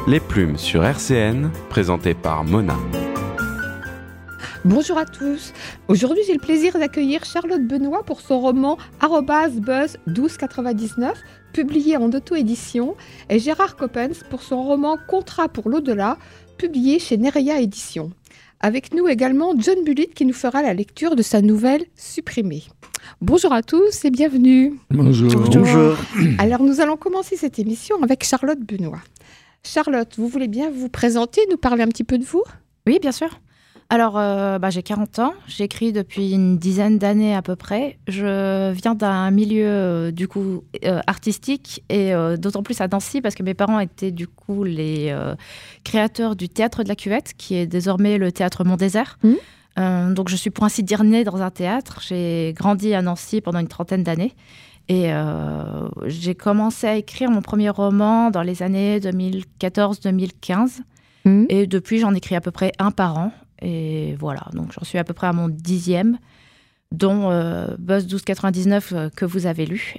Les plumes sur RCN, présenté par Mona. Bonjour à tous. Aujourd'hui, j'ai le plaisir d'accueillir Charlotte Benoît pour son roman @buzz 1299, publié en auto-édition, et Gérard Coppens pour son roman Contrat pour l'au-delà, publié chez Nerea Éditions. Avec nous également John Bullitt qui nous fera la lecture de sa nouvelle Supprimée. Bonjour à tous et bienvenue. Bonjour. Alors nous allons commencer cette émission avec Charlotte Benoît. Charlotte, vous voulez bien vous présenter, nous parler un petit peu de vous ? Oui, bien sûr. Alors, j'ai 40 ans, j'écris depuis une dizaine d'années à peu près. Je viens d'un milieu artistique et d'autant plus à Nancy parce que mes parents étaient du coup les créateurs du Théâtre de la Cuvette, qui est désormais le Théâtre Mont-Désert. Donc je suis pour ainsi dire née dans un théâtre. J'ai grandi à Nancy pendant une trentaine d'années et j'ai commencé à écrire mon premier roman dans les années 2014-2015. Et depuis, j'en écris à peu près un par an. Et voilà, donc j'en suis à peu près à mon 10e, dont Buzz 1299 que vous avez lu,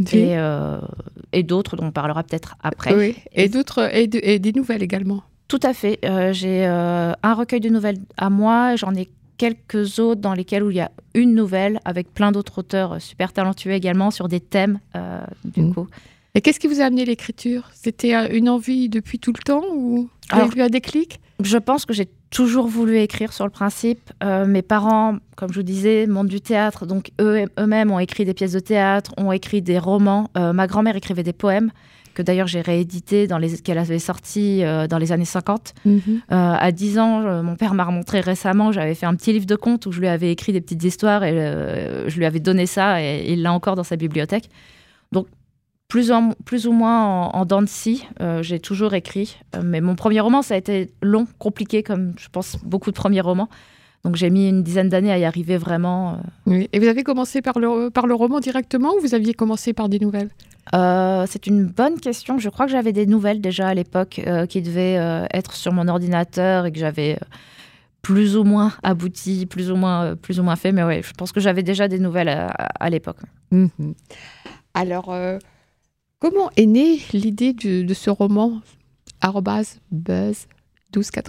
et d'autres dont on parlera peut-être après. Oui, et d'autres, et des nouvelles également. Tout à fait. J'ai un recueil de nouvelles à moi, j'en ai quelques autres dans lesquels où il y a une nouvelle, avec plein d'autres auteurs super talentueux également, sur des thèmes, du coup. Et qu'est-ce qui vous a amené l'écriture ? C'était une envie depuis tout le temps ou vous avez eu un déclic ? Je pense que j'ai toujours voulu écrire sur le principe. Mes parents, comme je vous disais, monde du théâtre, donc eux-mêmes ont écrit des pièces de théâtre, ont écrit des romans. Ma grand-mère écrivait des poèmes, que d'ailleurs j'ai réédité qu'elle avait sortis dans les années 50. À 10 ans, mon père m'a remontré récemment, j'avais fait un petit livre de contes où je lui avais écrit des petites histoires et je lui avais donné ça et il l'a encore dans sa bibliothèque. Donc, plus ou moins en dents de scie, j'ai toujours écrit. Mais mon premier roman, ça a été long, compliqué, comme je pense beaucoup de premiers romans. Donc j'ai mis une dizaine d'années à y arriver vraiment. Oui. Et vous avez commencé par le roman directement ou vous aviez commencé par des nouvelles ? C'est une bonne question. Je crois que j'avais des nouvelles déjà à l'époque qui devaient être sur mon ordinateur et que j'avais plus ou moins abouti, plus ou moins fait. Mais ouais, je pense que j'avais déjà des nouvelles à l'époque. Alors... comment est née l'idée de ce roman @buzz 1299 ?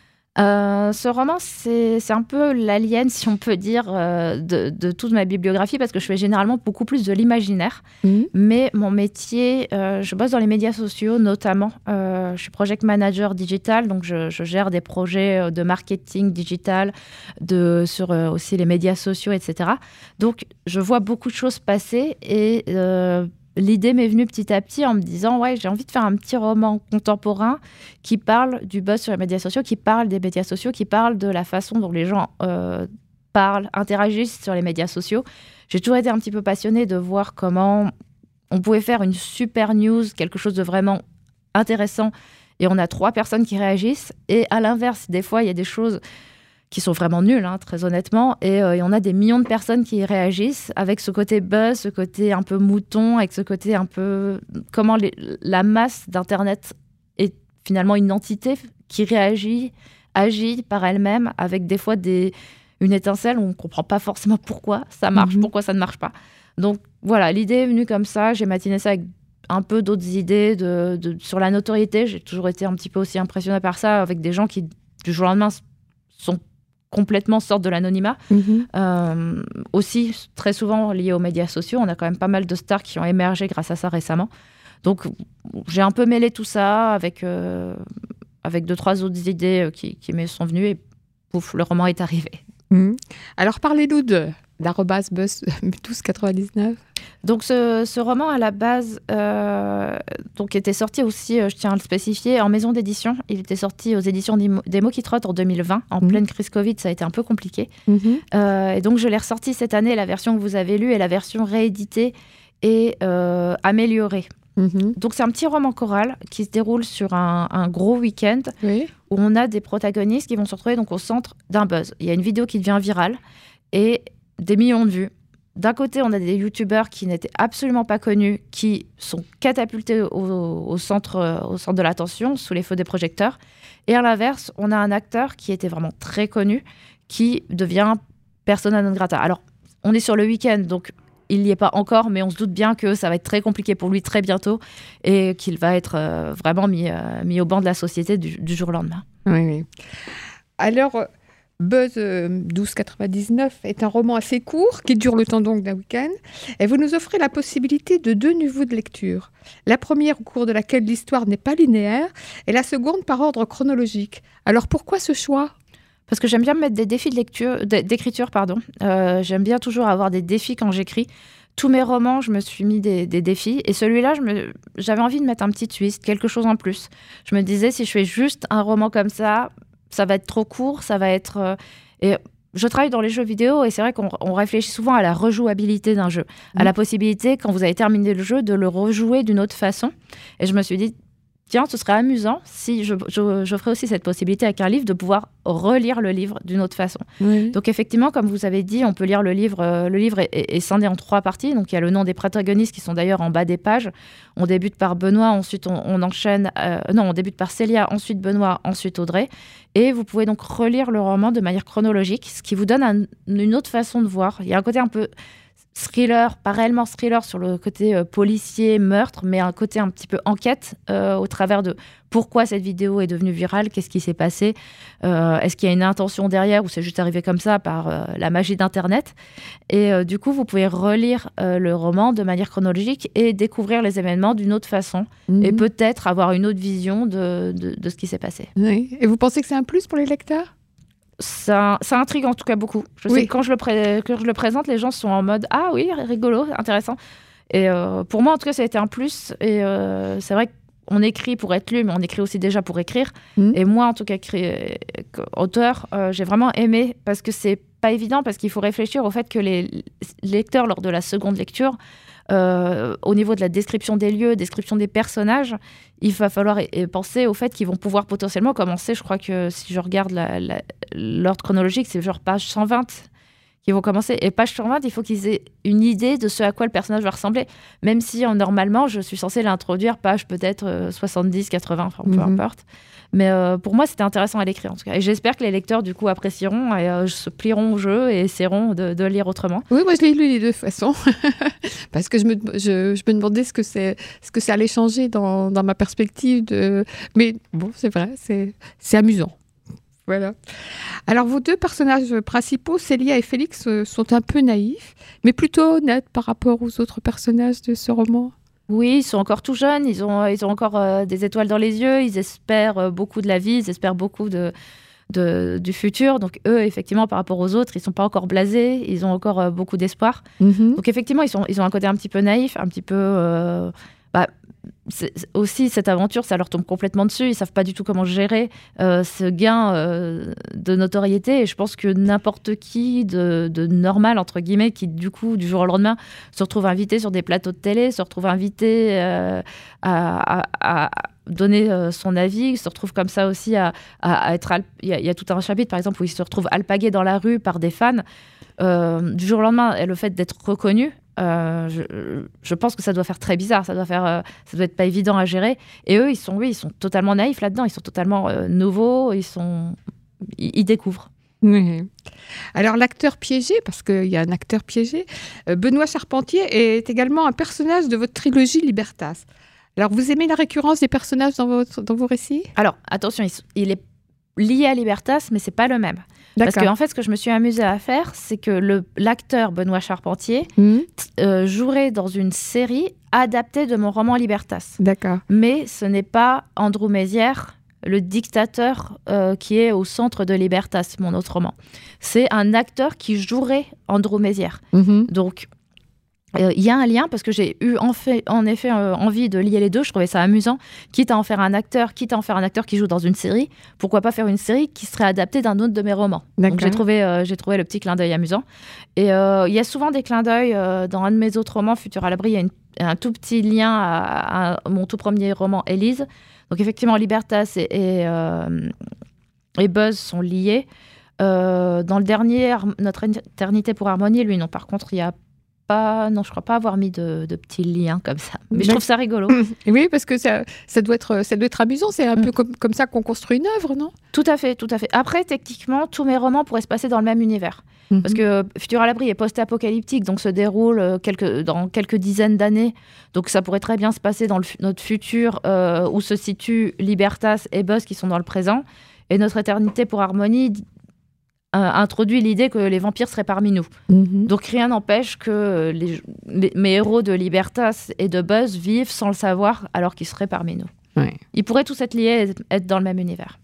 Ce roman, c'est un peu l'alien, si on peut dire, de toute ma bibliographie, parce que je fais généralement beaucoup plus de l'imaginaire. Mais mon métier, je bosse dans les médias sociaux notamment. Je suis project manager digital, donc je gère des projets de marketing digital, sur aussi les médias sociaux, etc. Donc, je vois beaucoup de choses passer et... l'idée m'est venue petit à petit en me disant « Ouais, j'ai envie de faire un petit roman contemporain qui parle du buzz sur les médias sociaux, qui parle des médias sociaux, qui parle de la façon dont les gens parlent, interagissent sur les médias sociaux. » J'ai toujours été un petit peu passionnée de voir comment on pouvait faire une super news, quelque chose de vraiment intéressant, et on a 3 personnes qui réagissent. Et à l'inverse, des fois, il y a des choses qui sont vraiment nuls, très honnêtement, et on a des millions de personnes qui réagissent avec ce côté buzz, ce côté un peu mouton, avec ce côté un peu... Comment la masse d'Internet est finalement une entité qui agit par elle-même, avec des fois une étincelle où on ne comprend pas forcément pourquoi ça marche, pourquoi ça ne marche pas. Donc voilà, l'idée est venue comme ça, j'ai matiné ça avec un peu d'autres idées sur la notoriété. J'ai toujours été un petit peu aussi impressionnée par ça, avec des gens qui, du jour au lendemain, sortent de l'anonymat. Aussi, très souvent liés aux médias sociaux. On a quand même pas mal de stars qui ont émergé grâce à ça récemment. Donc, j'ai un peu mêlé tout ça avec 2-3 autres idées qui me sont venues et pouf, le roman est arrivé. Alors, parlez-nous d'@buzz 1299. Donc ce roman à la base était sorti aussi, je tiens à le spécifier, en maison d'édition. Il était sorti aux éditions des Mots qui trottent en 2020. En pleine crise Covid, ça a été un peu compliqué. Et donc je l'ai ressorti cette année, la version que vous avez lue et la version rééditée et améliorée. Donc c'est un petit roman choral qui se déroule sur un gros week-end où on a des protagonistes qui vont se retrouver donc au centre d'un buzz. Il y a une vidéo qui devient virale et des millions de vues. D'un côté, on a des youtubeurs qui n'étaient absolument pas connus, qui sont catapultés au centre de l'attention, sous les feux des projecteurs. Et à l'inverse, on a un acteur qui était vraiment très connu, qui devient persona non grata. Alors, on est sur le week-end, donc il n'y est pas encore, mais on se doute bien que ça va être très compliqué pour lui très bientôt et qu'il va être vraiment mis au banc de la société du jour au lendemain. Oui. Alors, Buzz 1299 est un roman assez court qui dure le temps donc d'un week-end et vous nous offrez la possibilité de 2 niveaux de lecture. La première au cours de laquelle l'histoire n'est pas linéaire et la seconde par ordre chronologique. Alors pourquoi ce choix ? Parce que j'aime bien me mettre des défis d'écriture. J'aime bien toujours avoir des défis quand j'écris. Tous mes romans, je me suis mis des défis. Et celui-là, j'avais envie de mettre un petit twist, quelque chose en plus. Je me disais, si je fais juste un roman comme ça va être trop court, ça va être... Et je travaille dans les jeux vidéo et c'est vrai qu'on réfléchit souvent à la rejouabilité d'un jeu, à la possibilité, quand vous avez terminé le jeu, de le rejouer d'une autre façon. Et je me suis dit, tiens, ce serait amusant si je ferais aussi cette possibilité avec un livre de pouvoir relire le livre d'une autre façon. Oui. Donc effectivement, comme vous avez dit, on peut lire le livre. Le livre est scindé en 3 parties. Donc il y a le nom des protagonistes qui sont d'ailleurs en bas des pages. On débute par Benoît, ensuite on enchaîne... on débute par Célia, ensuite Benoît, ensuite Audrey. Et vous pouvez donc relire le roman de manière chronologique, ce qui vous donne une autre façon de voir. Il y a un côté un peu... thriller, pas réellement thriller sur le côté policier, meurtre, mais un côté un petit peu enquête au travers de pourquoi cette vidéo est devenue virale, qu'est-ce qui s'est passé, est-ce qu'il y a une intention derrière ou c'est juste arrivé comme ça par la magie d'Internet. Et du coup, vous pouvez relire le roman de manière chronologique et découvrir les événements d'une autre façon et peut-être avoir une autre vision de ce qui s'est passé. Oui. Et vous pensez que c'est un plus pour les lecteurs ? Ça intrigue en tout cas beaucoup. Je sais que quand je le présente, les gens sont en mode « Ah oui, rigolo, intéressant ». Et pour moi, en tout cas, ça a été un plus. Et c'est vrai qu'on écrit pour être lu, mais on écrit aussi déjà pour écrire. Et moi, en tout cas, auteur, j'ai vraiment aimé parce que c'est pas évident, parce qu'il faut réfléchir au fait que les lecteurs, lors de la seconde lecture, au niveau de la description des lieux, description des personnages, il va falloir penser au fait qu'ils vont pouvoir potentiellement commencer. Je crois que si je regarde l'ordre chronologique, c'est genre page 120 qu'ils vont commencer. Et page 120, il faut qu'ils aient une idée de ce à quoi le personnage va ressembler. Même si normalement, je suis censée l'introduire page peut-être 70, 80, enfin peu importe. Mais pour moi, c'était intéressant à l'écrire en tout cas. Et j'espère que les lecteurs, du coup, apprécieront et se plieront au jeu et essaieront de lire autrement. Oui, moi, je l'ai lu les 2 façons. Parce que je me demandais ce que ça allait changer dans ma perspective. Mais bon, c'est vrai, c'est amusant. Voilà. Alors, vos 2 personnages principaux, Célia et Félix, sont un peu naïfs, mais plutôt honnêtes par rapport aux autres personnages de ce roman. Oui, ils sont encore tout jeunes, ils ont encore des étoiles dans les yeux, ils espèrent beaucoup de la vie, ils espèrent beaucoup du futur. Donc eux, effectivement, par rapport aux autres, ils ne sont pas encore blasés, ils ont encore beaucoup d'espoir. Donc effectivement, ils ont un côté un petit peu naïf, un petit peu... aussi, cette aventure, ça leur tombe complètement dessus. Ils ne savent pas du tout comment gérer ce gain de notoriété. Et je pense que n'importe qui de normal, entre guillemets, qui, du coup, du jour au lendemain, se retrouve invité sur des plateaux de télé, se retrouve invité à donner son avis, se retrouve comme ça aussi à être... Il y a tout un chapitre, par exemple, où il se retrouve alpagué dans la rue par des fans. Du jour au lendemain, et le fait d'être reconnu, je pense que ça doit faire très bizarre, ça doit être pas évident à gérer. Et eux, ils sont totalement naïfs là-dedans, ils sont totalement nouveaux, ils découvrent. Oui. Alors l'acteur piégé, parce qu'il y a un acteur piégé, Benoît Charpentier est également un personnage de votre trilogie Libertas. Alors vous aimez la récurrence des personnages dans vos récits ? Alors attention, il est lié à Libertas, mais c'est pas le même. D'accord. Parce qu'en fait, ce que je me suis amusée à faire, c'est que l'acteur Benoît Charpentier jouerait dans une série adaptée de mon roman Libertas. D'accord. Mais ce n'est pas Andrew Mézières, le dictateur qui est au centre de Libertas, mon autre roman. C'est un acteur qui jouerait Andrew Mézières. Donc, il y a un lien parce que j'ai eu en effet envie de lier les deux. Je trouvais ça amusant, quitte à en faire un acteur qui joue dans une série. Pourquoi pas faire une série qui serait adaptée d'un autre de mes romans. Donc j'ai trouvé le petit clin d'œil amusant. Et il y a souvent des clins d'œil dans un de mes autres romans, Futur à l'abri. Il y a un tout petit lien à mon tout premier roman, Élise. Donc effectivement, Libertas et Buzz sont liés. Dans le dernier, Notre éternité pour Harmonie, lui non. Par contre, il y a crois pas avoir mis de petits liens comme ça. Mais je trouve ça rigolo. Oui, parce que ça doit être amusant. C'est un peu comme ça qu'on construit une œuvre, non ? Tout à fait. Après, techniquement, tous mes romans pourraient se passer dans le même univers. Parce que Futur à l'abri est post-apocalyptique, donc se déroule dans quelques dizaines d'années. Donc ça pourrait très bien se passer dans notre futur où se situent Libertas et Buzz qui sont dans le présent. Et notre éternité pour Harmony introduit l'idée que les vampires seraient parmi nous. Donc rien n'empêche que mes héros de Libertas et de Buzz vivent sans le savoir alors qu'ils seraient parmi nous. Ouais. Ils pourraient tous être liés et être dans le même univers.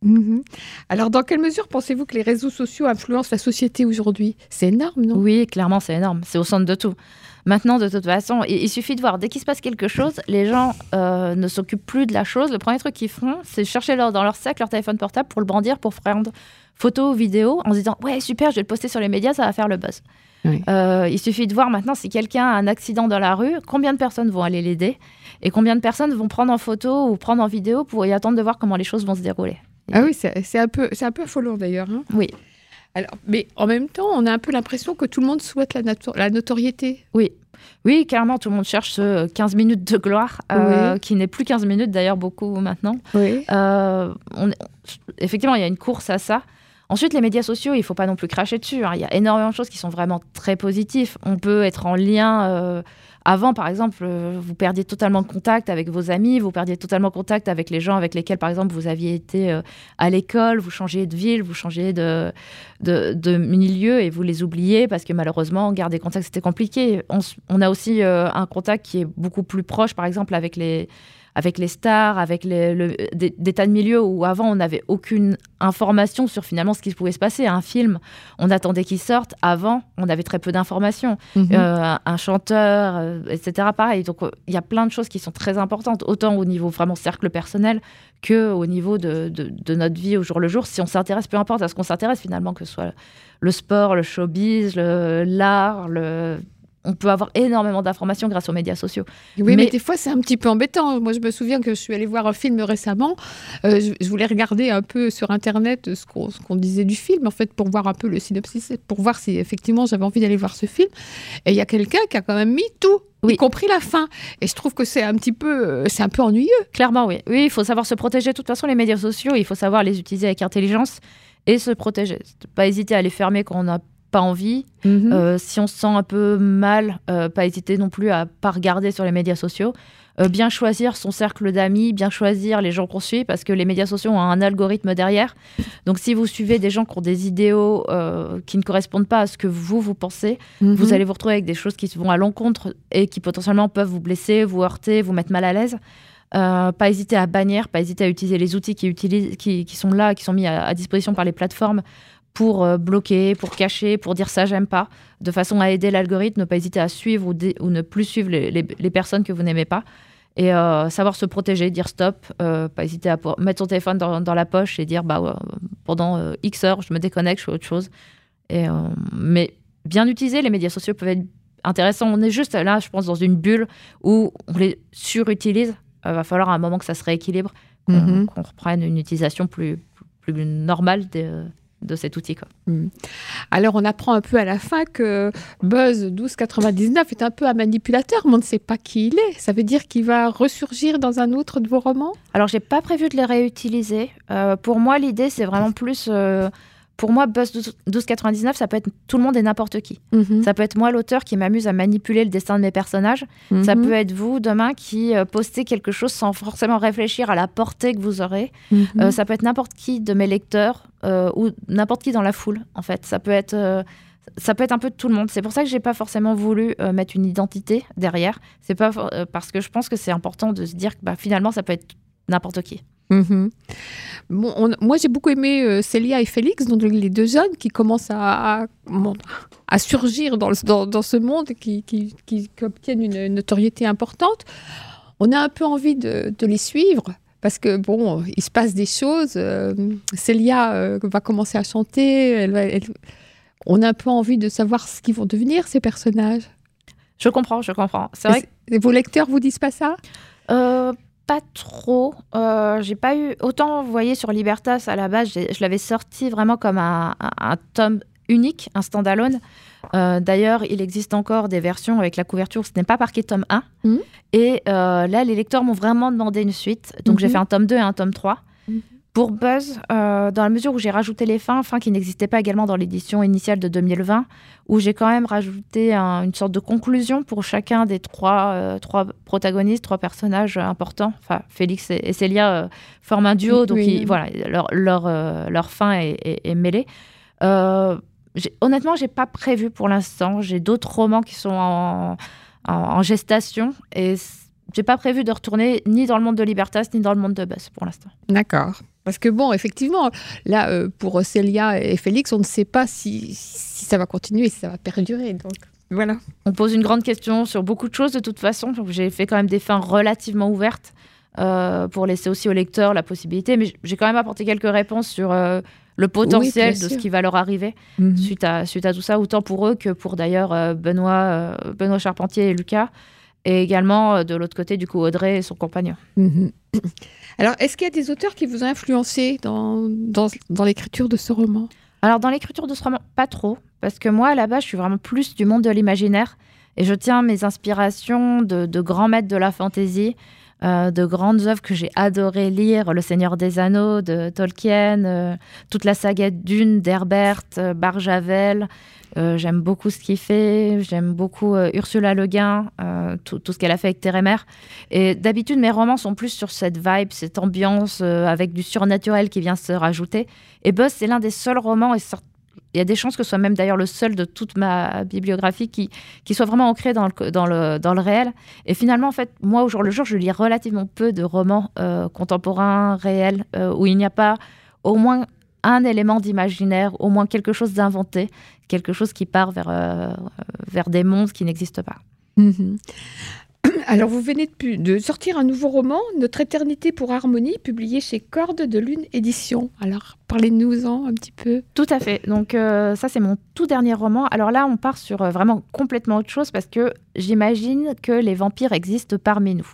Alors, dans quelle mesure pensez-vous que les réseaux sociaux influencent la société aujourd'hui ? C'est énorme, non ? Oui, clairement, c'est énorme. C'est au centre de tout. Maintenant, de toute façon, il suffit de voir. Dès qu'il se passe quelque chose, les gens ne s'occupent plus de la chose. Le premier truc qu'ils font, c'est chercher dans leur sac leur téléphone portable pour le brandir, pour prendre photos, vidéos, en se disant « Ouais, super, je vais le poster sur les médias, ça va faire le buzz. Oui. » Il suffit de voir maintenant si quelqu'un a un accident dans la rue, combien de personnes vont aller l'aider et combien de personnes vont prendre en photo ou prendre en vidéo pour y attendre de voir comment les choses vont se dérouler. Ah oui, c'est un peu affolant d'ailleurs. Hein. Oui. Alors, mais en même temps, on a un peu l'impression que tout le monde souhaite la notoriété. Oui, clairement, tout le monde cherche ce 15 minutes de gloire, qui n'est plus 15 minutes d'ailleurs beaucoup maintenant. Oui. Effectivement, il y a une course à ça. Ensuite, les médias sociaux, il ne faut pas non plus cracher dessus. Hein. Il y a énormément de choses qui sont vraiment très positives. On peut être en lien... Avant, par exemple, vous perdiez totalement contact avec vos amis, vous perdiez totalement contact avec les gens avec lesquels, par exemple, vous aviez été à l'école, vous changiez de ville, vous changiez de milieu et vous les oubliez parce que malheureusement, garder contact, c'était compliqué. On a aussi un contact qui est beaucoup plus proche, par exemple, avec les stars, avec des tas de milieux où avant, on n'avait aucune information sur finalement ce qui pouvait se passer. Un film, on attendait qu'il sorte. Avant, on avait très peu d'informations. Un chanteur, etc. Pareil. Donc, il y a plein de choses qui sont très importantes, autant au niveau vraiment cercle personnel qu'au niveau de notre vie au jour le jour. Si on s'intéresse, peu importe à ce qu'on s'intéresse finalement, que ce soit le sport, le showbiz, l'art, on peut avoir énormément d'informations grâce aux médias sociaux. Oui, mais des fois, c'est un petit peu embêtant. Moi, je me souviens que je suis allée voir un film récemment. Je voulais regarder un peu sur Internet ce qu'on disait du film, en fait, pour voir un peu le synopsis, pour voir si, effectivement, j'avais envie d'aller voir ce film. Et il y a quelqu'un qui a quand même mis tout, y compris la fin. Et je trouve que c'est un peu ennuyeux. Clairement, oui. Oui, il faut savoir se protéger. De toute façon, les médias sociaux, il faut savoir les utiliser avec intelligence et se protéger. Pas hésiter à les fermer quand on n'a pas envie. Si on se sent un peu mal, pas hésiter non plus à pas regarder sur les médias sociaux. Bien choisir son cercle d'amis, bien choisir les gens qu'on suit, parce que les médias sociaux ont un algorithme derrière. Donc si vous suivez des gens qui ont des idéaux qui ne correspondent pas à ce que vous pensez, vous allez vous retrouver avec des choses qui vont à l'encontre et qui potentiellement peuvent vous blesser, vous heurter, vous mettre mal à l'aise. Pas hésiter à bannir, pas hésiter à utiliser les outils qui sont là, qui sont mis à disposition par les plateformes pour bloquer, pour cacher, pour dire ça, j'aime pas, de façon à aider l'algorithme, ne pas hésiter à suivre ou ne plus suivre les personnes que vous n'aimez pas. Et savoir se protéger, dire stop, pas hésiter à mettre son téléphone dans la poche et dire pendant X heures, je me déconnecte, je fais autre chose. Mais bien utilisés, les médias sociaux peuvent être intéressants. On est juste là, je pense, dans une bulle où on les surutilise. Il va falloir à un moment que ça se rééquilibre, qu'on reprenne une utilisation plus normale de cet outil. Alors, on apprend un peu à la fin que Buzz 1299 est un peu un manipulateur, mais on ne sait pas qui il est. Ça veut dire qu'il va ressurgir dans un autre de vos romans ? Alors, je n'ai pas prévu de les réutiliser. Pour moi, l'idée, c'est vraiment plus... Pour moi, Buzz 1299, ça peut être tout le monde et n'importe qui. Ça peut être moi, l'auteur, qui m'amuse à manipuler le destin de mes personnages. Ça peut être vous, demain, qui postez quelque chose sans forcément réfléchir à la portée que vous aurez. Ça peut être n'importe qui de mes lecteurs ou n'importe qui dans la foule, en fait. Ça peut être un peu de tout le monde. C'est pour ça que je n'ai pas forcément voulu mettre une identité derrière. C'est pas parce que je pense que c'est important de se dire que finalement, ça peut être n'importe qui. Moi, j'ai beaucoup aimé Célia et Félix, donc les deux jeunes qui commencent à surgir dans ce monde, qui obtiennent une notoriété importante. On a un peu envie de les suivre parce que, il se passe des choses. Célia va commencer à chanter. On a un peu envie de savoir ce qu'ils vont devenir, ces personnages. Je comprends. C'est vrai que vos lecteurs vous disent pas ça ? Pas trop. J'ai pas eu... Autant, vous voyez, sur Libertas, à la base, je l'avais sorti vraiment comme un tome unique, un stand-alone. D'ailleurs, il existe encore des versions avec la couverture, ce n'est pas marqué tome 1. Et là, les lecteurs m'ont vraiment demandé une suite. Donc, j'ai fait un tome 2 et un tome 3. Pour Buzz, dans la mesure où j'ai rajouté les fins qui n'existaient pas également dans l'édition initiale de 2020, où j'ai quand même rajouté une sorte de conclusion pour chacun des trois protagonistes, 3 personnages importants. Enfin, Félix et Célia forment un duo, donc voilà, leur fin est mêlée. Honnêtement, j'ai pas prévu pour l'instant. J'ai d'autres romans qui sont en gestation et j'ai pas prévu de retourner ni dans le monde de Libertas ni dans le monde de Buzz pour l'instant. D'accord. Parce que bon, effectivement, là, pour Célia et Félix, on ne sait pas si ça va continuer, si ça va perdurer. Donc, voilà. On pose une grande question sur beaucoup de choses de toute façon. J'ai fait quand même des fins relativement ouvertes pour laisser aussi aux lecteurs la possibilité. Mais j'ai quand même apporté quelques réponses sur le potentiel de ce qui va leur arriver suite à tout ça, autant pour eux que pour d'ailleurs Benoît Charpentier et Lucas. Et également, de l'autre côté, du coup, Audrey et son compagnon. Alors, est-ce qu'il y a des auteurs qui vous ont influencé dans l'écriture de ce roman ? Alors, dans l'écriture de ce roman, pas trop. Parce que moi, à la base, je suis vraiment plus du monde de l'imaginaire. Et je tiens mes inspirations de grands maîtres de la fantaisie, de grandes œuvres que j'ai adoré lire. Le Seigneur des Anneaux, de Tolkien, toute la saga Dune, d'Herbert, Barjavel. J'aime beaucoup ce qu'il fait, j'aime beaucoup Ursula Le Guin, tout ce qu'elle a fait avec Terre et Mer. Et d'habitude, mes romans sont plus sur cette vibe, cette ambiance avec du surnaturel qui vient se rajouter. Et Buzz, c'est l'un des seuls romans, et il y a des chances que ce soit même d'ailleurs le seul de toute ma bibliographie qui soit vraiment ancré dans le réel. Et finalement, en fait, moi, au jour le jour, je lis relativement peu de romans contemporains, réels, où il n'y a pas au moins un élément d'imaginaire, au moins quelque chose d'inventé, quelque chose qui part vers des mondes qui n'existent pas. Alors, vous venez de sortir un nouveau roman, Notre éternité pour Harmonie, publié chez Cordes de Lune Éditions. Alors, parlez-nous-en un petit peu. Tout à fait. Donc, ça, c'est mon tout dernier roman. Alors là, on part sur vraiment complètement autre chose parce que j'imagine que les vampires existent parmi nous.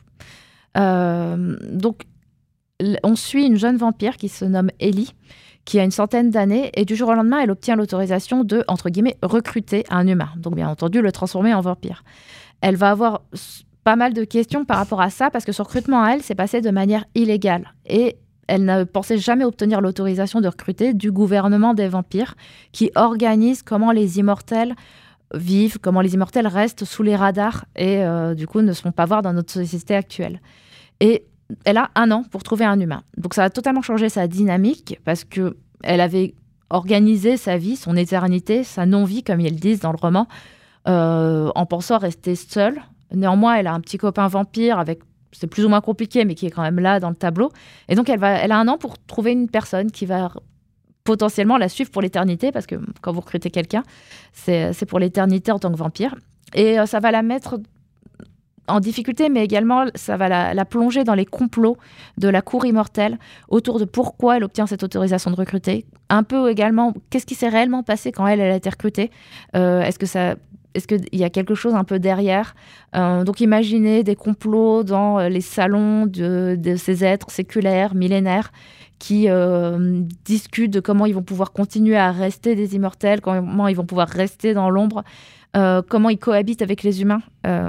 Donc, on suit une jeune vampire qui se nomme Ellie, qui a une centaine d'années, et du jour au lendemain, elle obtient l'autorisation de, entre guillemets, recruter un humain. Donc, bien entendu, le transformer en vampire. Elle va avoir pas mal de questions par rapport à ça, parce que ce recrutement à elle s'est passé de manière illégale. Et elle ne pensait jamais obtenir l'autorisation de recruter du gouvernement des vampires, qui organise comment les immortels vivent, comment les immortels restent sous les radars, et du coup, ne se font pas voir dans notre société actuelle. Et elle a 1 an pour trouver un humain. Donc ça a totalement changé sa dynamique parce qu'elle avait organisé sa vie, son éternité, sa non-vie, comme ils disent dans le roman, en pensant rester seule. Néanmoins, elle a un petit copain vampire c'est plus ou moins compliqué, mais qui est quand même là dans le tableau. Et donc elle a 1 an pour trouver une personne qui va potentiellement la suivre pour l'éternité, parce que quand vous recrutez quelqu'un, c'est pour l'éternité en tant que vampire. Et ça va la mettre en difficulté, mais également ça va la plonger dans les complots de la cour immortelle autour de pourquoi elle obtient cette autorisation de recruter. Un peu également, qu'est-ce qui s'est réellement passé quand elle a été recrutée ? Est-ce qu'il y a quelque chose un peu derrière ? Donc imaginez des complots dans les salons de ces êtres séculaires, millénaires, qui discutent de comment ils vont pouvoir continuer à rester des immortels, comment ils vont pouvoir rester dans l'ombre, comment ils cohabitent avec les humains.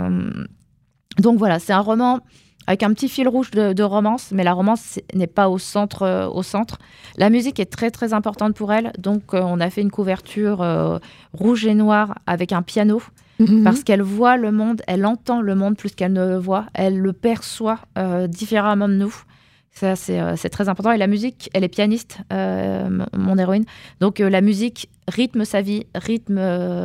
Donc voilà, c'est un roman avec un petit fil rouge de romance, mais la romance n'est pas au centre. La musique est très très importante pour elle, donc on a fait une couverture rouge et noire avec un piano, parce qu'elle voit le monde, elle entend le monde plus qu'elle ne le voit, elle le perçoit différemment de nous. Ça, c'est très important. Et la musique, elle est pianiste, mon héroïne. Donc la musique rythme sa vie, rythme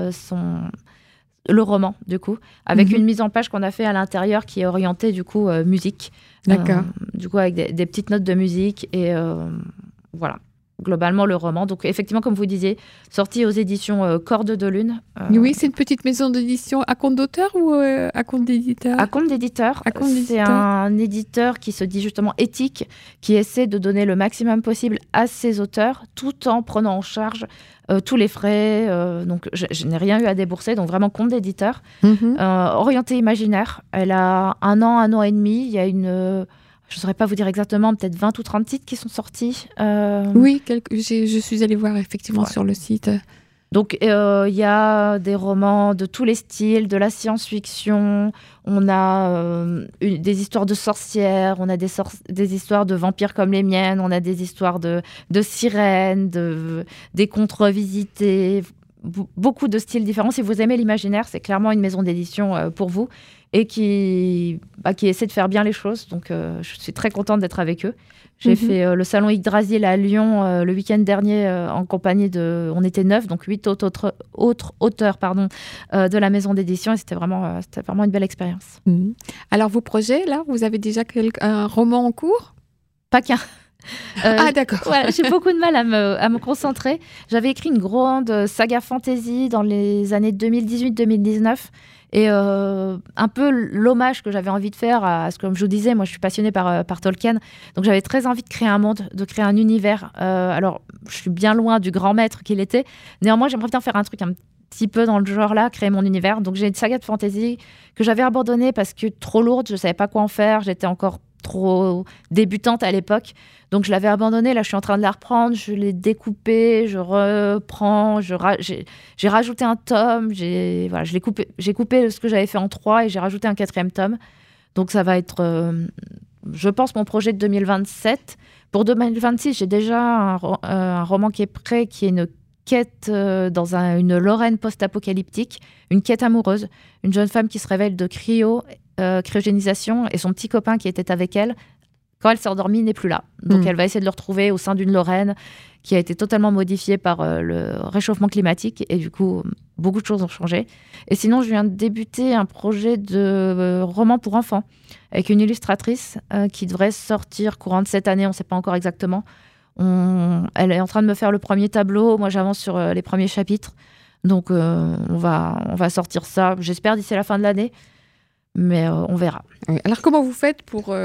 le roman, du coup, avec une mise en page qu'on a fait à l'intérieur qui est orientée, du coup, musique. D'accord. Du coup, avec des petites notes de musique et voilà, globalement, le roman. Donc, effectivement, comme vous disiez, sorti aux éditions Cordes de Lune. Oui, c'est une petite maison d'édition à compte d'auteur ou à compte d'éditeur ? À compte d'éditeur. C'est un éditeur qui se dit justement éthique, qui essaie de donner le maximum possible à ses auteurs, tout en prenant en charge tous les frais. Donc, je n'ai rien eu à débourser, donc vraiment compte d'éditeur. Orienté imaginaire. Elle a 1 an et demi. Il y a je ne saurais pas vous dire exactement, peut-être 20 ou 30 titres qui sont sortis. Oui, je suis allée voir effectivement sur le site. Donc, il y a des romans de tous les styles, de la science-fiction, on a des histoires de sorcières, on a des histoires de vampires comme les miennes, on a des histoires de sirènes, des contes revisités, beaucoup de styles différents. Si vous aimez l'imaginaire, c'est clairement une maison d'édition pour vous et qui essaie de faire bien les choses. Donc, je suis très contente d'être avec eux. J'ai fait le salon Yggdrasil à Lyon le week-end dernier en compagnie on était 9, donc 8 autres auteurs de la maison d'édition et c'était vraiment une belle expérience. Alors vos projets, là, vous avez déjà un roman en cours ? Pas qu'un. D'accord. Voilà, j'ai beaucoup de mal à me concentrer. J'avais écrit une grande saga fantasy dans les années 2018-2019. Et un peu l'hommage que j'avais envie de faire à ce que, comme je vous disais, moi je suis passionnée par Tolkien, donc j'avais très envie de créer un monde, de créer un univers. Alors je suis bien loin du grand maître qu'il était, néanmoins j'aimerais bien faire un truc un petit peu dans le genre là, créer mon univers. Donc j'ai une saga de fantasy que j'avais abandonnée parce que trop lourde, je savais pas quoi en faire, j'étais encore trop débutante à l'époque, donc je l'avais abandonnée. Là je suis en train de la reprendre, je l'ai découpée, je reprends, j'ai rajouté un tome, j'ai coupé ce que j'avais fait en 3 et j'ai rajouté un 4e tome, donc ça va être je pense mon projet de 2027. Pour 2026 j'ai déjà un roman qui est prêt, qui est une quête dans une Lorraine post-apocalyptique, une quête amoureuse, une jeune femme qui se révèle de cryogénisation et son petit copain qui était avec elle, quand elle s'est endormie, n'est plus là. Donc elle va essayer de le retrouver au sein d'une Lorraine qui a été totalement modifiée par le réchauffement climatique et du coup, beaucoup de choses ont changé. Et sinon, je viens de débuter un projet de roman pour enfants avec une illustratrice qui devrait sortir courant de cette année, on ne sait pas encore exactement. Elle est en train de me faire le premier tableau, moi j'avance sur les premiers chapitres, donc on va sortir ça, j'espère d'ici la fin de l'année, mais on verra. Alors comment vous faites pour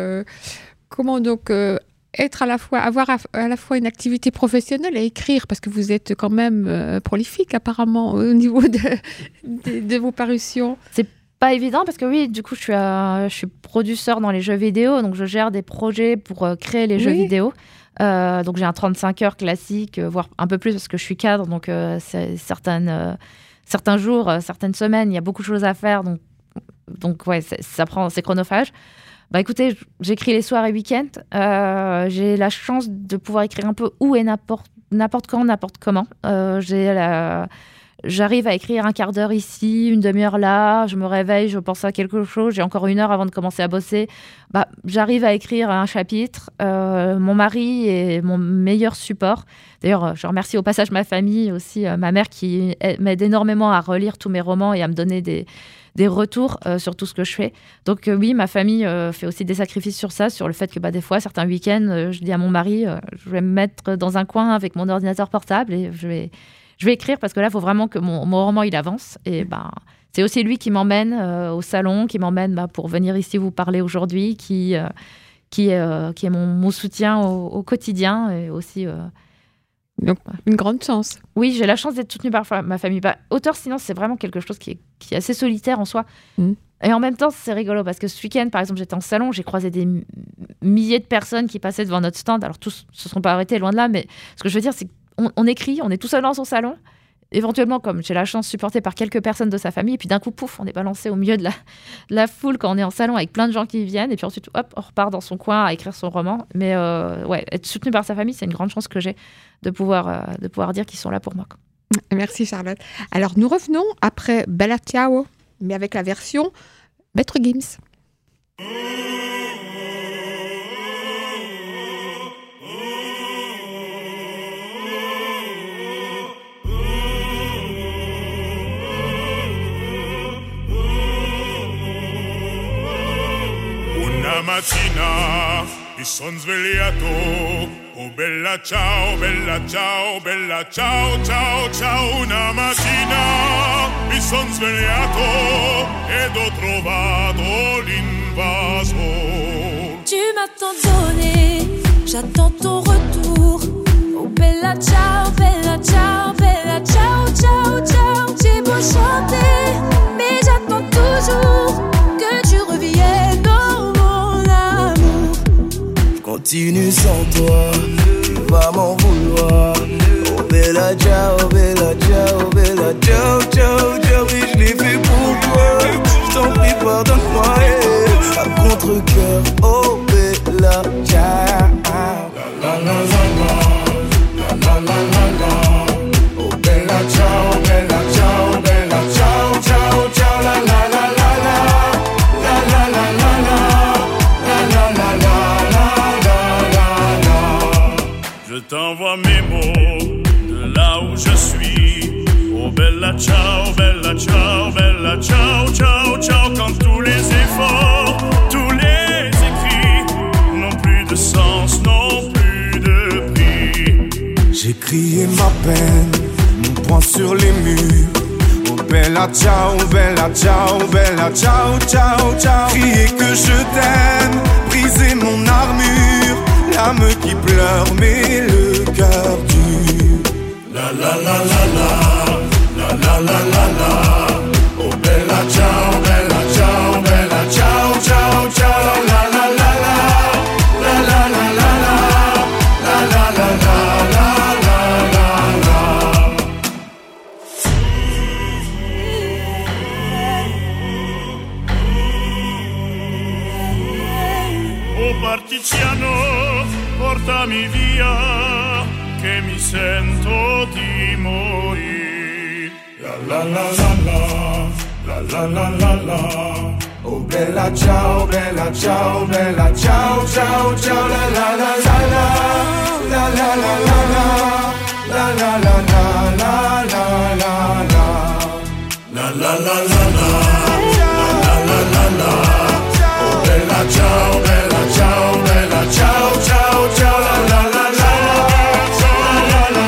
être avoir à la fois une activité professionnelle et écrire, parce que vous êtes quand même prolifique apparemment au niveau de vos parutions. C'est pas évident parce que oui, du coup je suis producteur dans les jeux vidéo, donc je gère des projets pour créer les jeux vidéo. Donc j'ai un 35 heures classique, voire un peu plus parce que je suis cadre, donc certains jours, certaines semaines, il y a beaucoup de choses à faire, donc ouais, c'est chronophage. Bah écoutez, j'écris les soirs et week-ends. J'ai la chance de pouvoir écrire un peu où et n'importe quand, n'importe comment. J'arrive à écrire un quart d'heure ici, une demi-heure là, je me réveille, je pense à quelque chose, j'ai encore 1 heure avant de commencer à bosser. Bah, j'arrive à écrire un chapitre. Mon mari est mon meilleur support. D'ailleurs, je remercie au passage ma famille, aussi ma mère qui m'aide énormément à relire tous mes romans et à me donner des retours sur tout ce que je fais. Donc oui, ma famille fait aussi des sacrifices sur ça, sur le fait que des fois, certains week-ends, je dis à mon mari, je vais me mettre dans un coin avec mon ordinateur portable et je vais écrire parce que là, il faut vraiment que mon roman, il avance. Et c'est aussi lui qui m'emmène au salon, qui m'emmène pour venir ici vous parler aujourd'hui, qui est mon soutien au quotidien et aussi... Donc, une grande chance. Oui, j'ai la chance d'être soutenue par ma famille. Auteur, sinon, c'est vraiment quelque chose qui est assez solitaire en soi. Et en même temps, c'est rigolo parce que ce week-end, par exemple, j'étais en salon, j'ai croisé des milliers de personnes qui passaient devant notre stand. Alors, tous ne se sont pas arrêtés, loin de là, mais ce que je veux dire, c'est qu'on écrit, on est tout seul dans son salon. Éventuellement, comme j'ai la chance, supportée par quelques personnes de sa famille, et puis d'un coup, pouf, on est balancé au milieu de la foule quand on est en salon avec plein de gens qui viennent, et puis ensuite, hop, on repart dans son coin à écrire son roman. Mais ouais, être soutenu par sa famille, c'est une grande chance que j'ai de pouvoir dire qu'ils sont là pour moi. Merci Charlotte. Alors, nous revenons après Bella Ciao, mais avec la version Maître Gims. Una mattina mi son svegliato, oh bella ciao, bella ciao, bella ciao, ciao, ciao. Una mattina mi son svegliato ed ho trovato l'invaso. Tu m'as tant donné, j'attends ton retour. Oh bella ciao, bella ciao, bella ciao, ciao, ciao. J'ai beau chanter, mais j'attends toujours que tu reviennes dans mon amour. Je continue sans toi, tu vas m'en vouloir. Oh bella bella ciao, bella ciao, bella ciao, ciao, ciao. Oui, je l'ai fait pour toi. Je t'en prie, pardonne-moi. À contre-cœur, oh bella ciao. La la la la la, la la la la. Oh bella ciao, bella ciao, bella ciao, ciao, ciao. La la la la la, la la la la la, la la la la la. Je t'envoie mes mots de là où je suis. Oh bella ciao, bella ciao, bella ciao, ciao, ciao. Quand tous les efforts, tous les écrits n'ont plus de sens, n'ont plus de prix. J'ai crié ma peine, mon poing sur les murs. Oh bella ciao, bella ciao, bella ciao, ciao, ciao. Crier que je t'aime, briser mon armure. L'âme qui pleure mais le cœur dur. La la la la la, la la la la la. Oh bella ciao, bella ciao, bella ciao, ciao, ciao. La la la la, la la la la la, la la la la la la la. Oh partigiano, portami via, che mi sento di morire. La la la la la, la la la la. Oh bella ciao, bella ciao, bella ciao, ciao, ciao. La la la la la, la la la la la, la la la la la la la la. La la la la la, la la la la. Oh bella ciao, bella ciao, bella ciao, ciao, ciao. La la la la la, la la la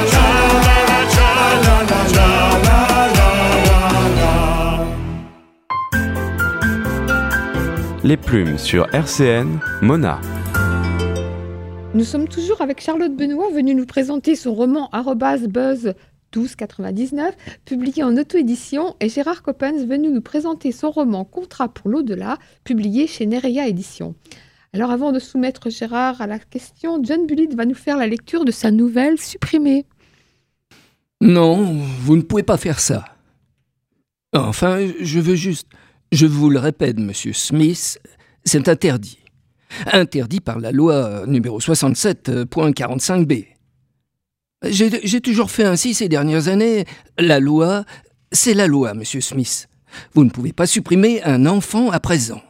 la la. Les plumes sur RCN, Mona. Nous sommes toujours avec Charlotte Benoît, venue nous présenter son roman @buzz 1299, publié en auto-édition, et Gérard Coppens, venu nous présenter son roman Contrat pour l'au-delà, publié chez Nerea Éditions. Alors avant de soumettre Gérard à la question, John Bullitt va nous faire la lecture de sa nouvelle Supprimée. Non, vous ne pouvez pas faire ça. Enfin, je vous le répète, monsieur Smith, c'est interdit. Interdit par la loi numéro 67.45b. J'ai toujours fait ainsi ces dernières années. La loi, c'est la loi, monsieur Smith. Vous ne pouvez pas supprimer un enfant à présent.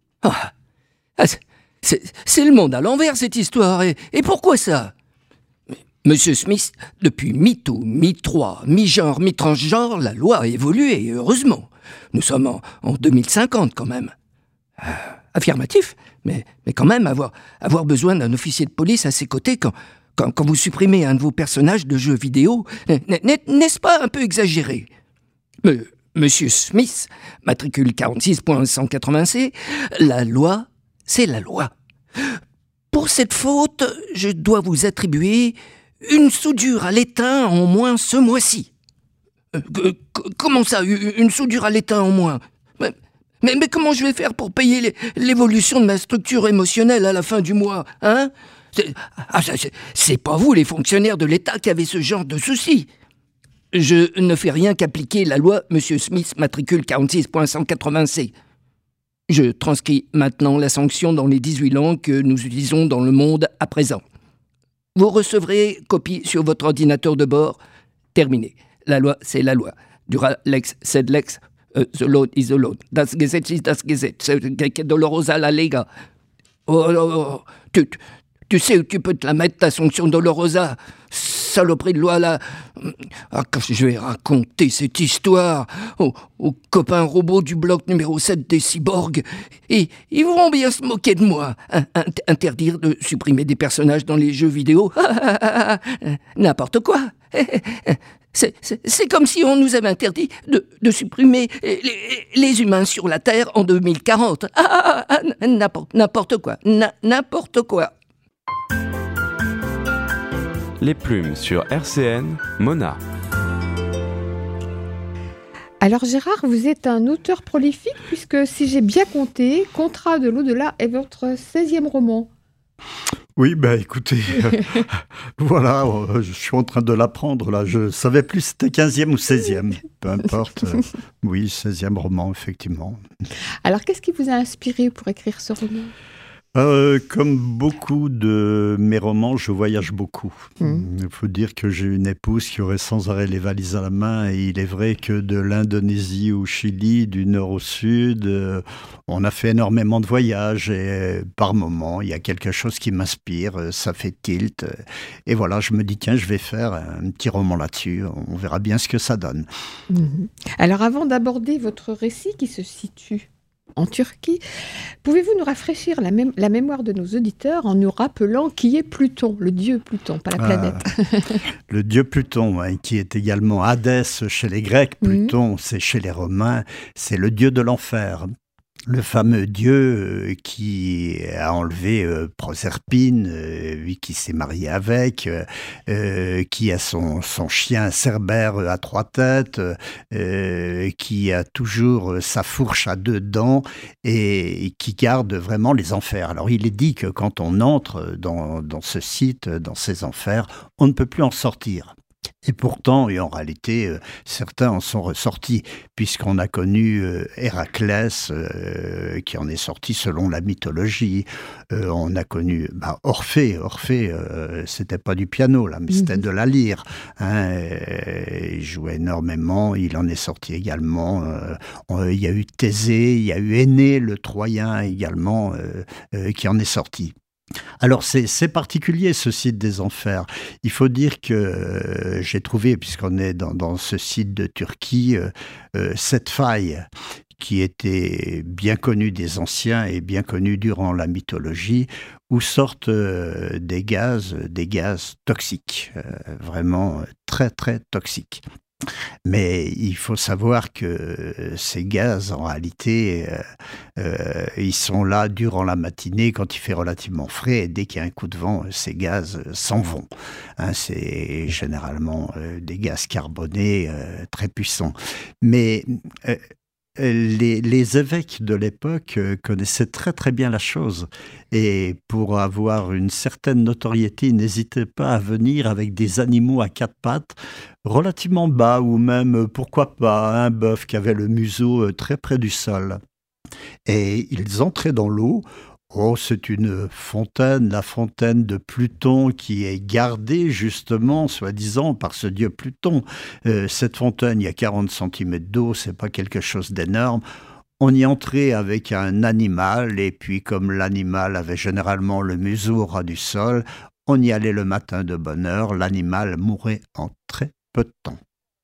C'est le monde à l'envers, cette histoire. Et pourquoi ça ? Monsieur Smith, depuis MeToo, Mi-3, mi-genre, mi-transgenre, la loi a évolué, et heureusement. Nous sommes en 2050 quand même. Affirmatif, mais quand même avoir besoin d'un officier de police à ses côtés quand vous supprimez un de vos personnages de jeux vidéo, n'est-ce pas un peu exagéré ? Monsieur Smith, matricule 46.180C, la loi, c'est la loi. Pour cette faute, je dois vous attribuer une soudure à l'étain en moins ce mois-ci. Comment ça, une soudure à l'étain en moins ? Mais comment je vais faire pour payer l'évolution de ma structure émotionnelle à la fin du mois, hein ? C'est pas vous, les fonctionnaires de l'État, qui avez ce genre de soucis. Je ne fais rien qu'appliquer la loi Monsieur Smith, matricule 46.180C. Je transcris maintenant la sanction dans les 18 langues que nous utilisons dans le monde à présent. Vous recevrez copie sur votre ordinateur de bord. Terminé. La loi, c'est la loi. Dura lex, sed lex, the law is the law. Das Gesetz ist das Gesetz. Que dolorosa la lega. Oh, tu sais où tu peux te la mettre, ta sanction dolorosa, saloperie de loi là. Quand je vais raconter cette histoire aux copains robots du bloc numéro 7 des cyborgs, et ils vont bien se moquer de moi. Interdire de supprimer des personnages dans les jeux vidéo. N'importe quoi. C'est comme si on nous avait interdit de supprimer les humains sur la Terre en 2040. N'importe quoi. N'importe quoi. Les plumes sur RCN, Mona. Alors Gérard, vous êtes un auteur prolifique puisque, si j'ai bien compté, Contrat de l'au-delà est votre 16e roman. Oui, écoutez, voilà, je suis en train de l'apprendre là. Je savais plus si c'était 15e ou 16e, peu importe. Oui, 16e roman, effectivement. Alors, qu'est-ce qui vous a inspiré pour écrire ce roman ? Comme beaucoup de mes romans, je voyage beaucoup. Il faut dire que j'ai une épouse qui aurait sans arrêt les valises à la main, et il est vrai que de l'Indonésie au Chili, du nord au sud, on a fait énormément de voyages, et par moments, il y a quelque chose qui m'inspire, ça fait tilt, et voilà, je me dis tiens, je vais faire un petit roman là-dessus, on verra bien ce que ça donne. Alors, avant d'aborder votre récit qui se situe en Turquie, pouvez-vous nous rafraîchir la mémoire de nos auditeurs en nous rappelant qui est Pluton, le dieu Pluton, pas la planète. Le dieu Pluton, qui est également Hadès chez les Grecs, Pluton c'est chez les Romains, c'est le dieu de l'enfer. Le fameux dieu qui a enlevé Proserpine, qui s'est marié avec, qui a son chien Cerbère à 3 têtes, qui a toujours sa fourche à 2 dents et qui garde vraiment les enfers. Alors il est dit que quand on entre dans ce site, dans ces enfers, on ne peut plus en sortir. Et pourtant, et en réalité, certains en sont ressortis, puisqu'on a connu Héraclès, qui en est sorti selon la mythologie. On a connu Orphée. Orphée, c'était pas du piano, là, mais c'était de la lyre. Il jouait énormément, il en est sorti également. Il y a eu Thésée, il y a eu Énée, le Troyen également, qui en est sorti. Alors c'est particulier ce site des enfers. Il faut dire que j'ai trouvé, puisqu'on est dans ce site de Turquie, cette faille qui était bien connue des anciens et bien connue durant la mythologie, où sortent des gaz toxiques, vraiment très très toxiques. Mais il faut savoir que ces gaz, en réalité, ils sont là durant la matinée quand il fait relativement frais, et dès qu'il y a un coup de vent, ces gaz s'en vont. C'est généralement des gaz carbonés très puissants. Mais les évêques de l'époque connaissaient très très bien la chose, et pour avoir une certaine notoriété, ils n'hésitaient pas à venir avec des animaux à 4 pattes relativement bas, ou même, pourquoi pas, un bœuf qui avait le museau très près du sol. Et ils entraient dans l'eau. Oh, c'est une fontaine, la fontaine de Pluton, qui est gardée justement, soi-disant, par ce dieu Pluton. Cette fontaine, il y a 40 cm d'eau, c'est pas quelque chose d'énorme. On y entrait avec un animal, et puis comme l'animal avait généralement le museau au ras du sol, on y allait le matin de bonne heure, l'animal mourait en très peu de temps.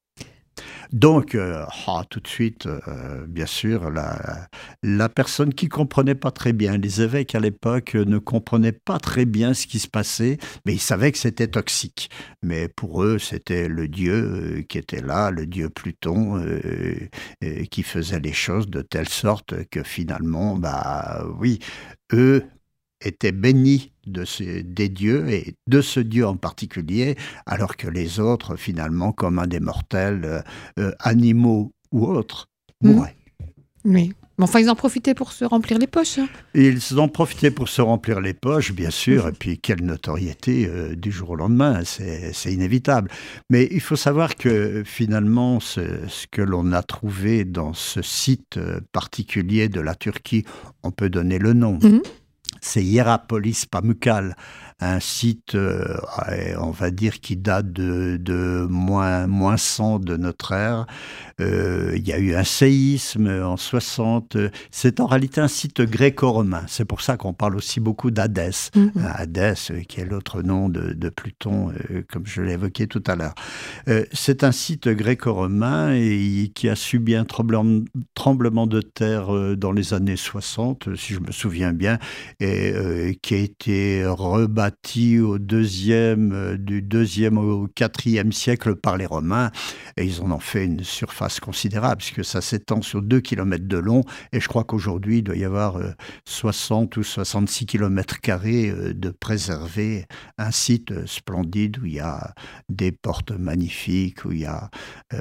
Donc, tout de suite, bien sûr, la personne qui comprenait pas très bien, les évêques à l'époque ne comprenaient pas très bien ce qui se passait, mais ils savaient que c'était toxique. Mais pour eux, c'était le dieu qui était là, le dieu Pluton, qui faisait les choses de telle sorte que finalement, oui, eux étaient bénis des dieux, et de ce dieu en particulier, alors que les autres, finalement, communs des mortels, animaux ou autres, mouraient. Oui. Mais enfin, ils en profitaient pour se remplir les poches. Ils en profitaient pour se remplir les poches, bien sûr, et puis quelle notoriété du jour au lendemain, c'est inévitable. Mais il faut savoir que finalement, ce que l'on a trouvé dans ce site particulier de la Turquie, on peut donner le nom. C'est Hierapolis Pamukkale, un site, on va dire, qui date de moins 100 de notre ère. Il y a eu un séisme en 60. C'est en réalité un site gréco-romain. C'est pour ça qu'on parle aussi beaucoup d'Hadès. Hadès, qui est l'autre nom de Pluton, comme je l'ai évoqué tout à l'heure. C'est un site gréco-romain et qui a subi un tremblement de terre dans les années 60, si je me souviens bien, et qui a été rebâti du 2e au 4e siècle par les Romains. Et ils en ont fait une surface considérable, puisque ça s'étend sur 2 km de long. Et je crois qu'aujourd'hui, il doit y avoir 60 ou 66 km² de préservés. Un site splendide où il y a des portes magnifiques, où il y a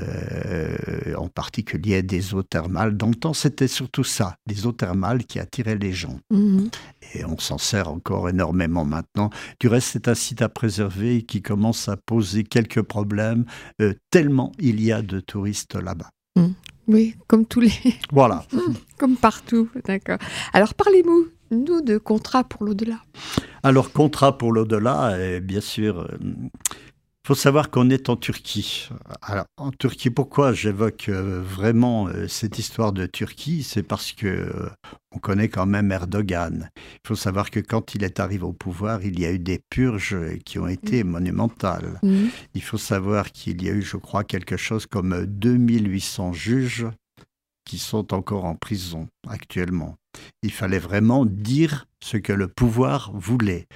en particulier des eaux thermales. Dans le temps, c'était surtout ça, des eaux thermales qui attiraient les gens. Et on s'en sert encore énormément maintenant. Du reste, c'est un site à préserver qui commence à poser quelques problèmes, tellement il y a de touristes là-bas. Oui, comme tous les... Voilà. Comme partout, d'accord. Alors, parlez-nous de contrat pour l'au-delà. Alors, contrat pour l'au-delà, bien sûr... Il faut savoir qu'on est en Turquie. Alors, en Turquie, pourquoi j'évoque vraiment cette histoire de Turquie ? C'est parce que on connaît quand même Erdogan. Il faut savoir que quand il est arrivé au pouvoir, il y a eu des purges qui ont été monumentales. Il faut savoir qu'il y a eu, je crois, quelque chose comme 2800 juges qui sont encore en prison actuellement. Il fallait vraiment dire ce que le pouvoir voulait.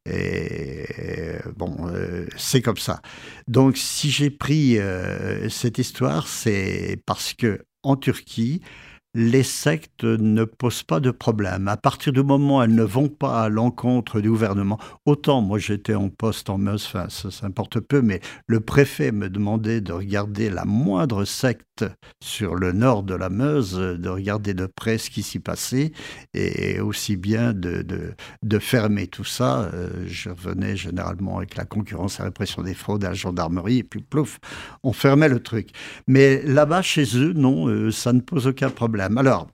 Et bon, c'est comme ça. Donc, si j'ai pris cette histoire, c'est parce que en Turquie, les sectes ne posent pas de problème. À partir du moment où elles ne vont pas à l'encontre du gouvernement, autant moi j'étais en poste en Meuse, enfin ça importe peu, mais le préfet me demandait de regarder la moindre secte sur le nord de la Meuse, de regarder de près ce qui s'y passait, et aussi bien de fermer tout ça. Je revenais généralement avec la concurrence et la répression des fraudes à la gendarmerie, et puis plouf, on fermait le truc. Mais là-bas, chez eux, non, ça ne pose aucun problème. Alors,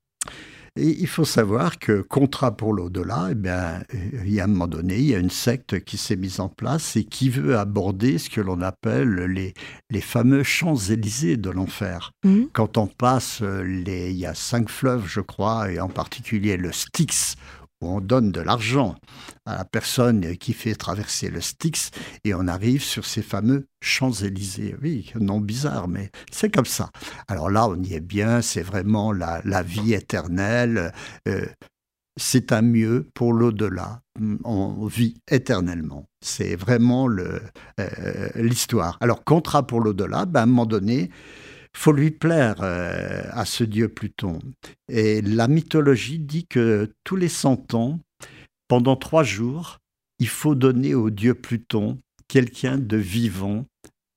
il faut savoir que contrat pour l'au-delà, eh bien, il y a un moment donné, il y a une secte qui s'est mise en place et qui veut aborder ce que l'on appelle les fameux Champs-Élysées de l'enfer. Quand on passe, il y a 5 fleuves, je crois, et en particulier le Styx, où on donne de l'argent à la personne qui fait traverser le Styx, et on arrive sur ces fameux Champs-Élysées. Oui, nom bizarre, mais c'est comme ça. Alors là, on y est bien, c'est vraiment la vie éternelle. C'est un mieux pour l'au-delà. On vit éternellement. C'est vraiment l'histoire. Alors, contrat pour l'au-delà, à un moment donné, faut lui plaire à ce dieu Pluton. Et la mythologie dit que tous les 100 ans, pendant 3 jours, il faut donner au dieu Pluton quelqu'un de vivant,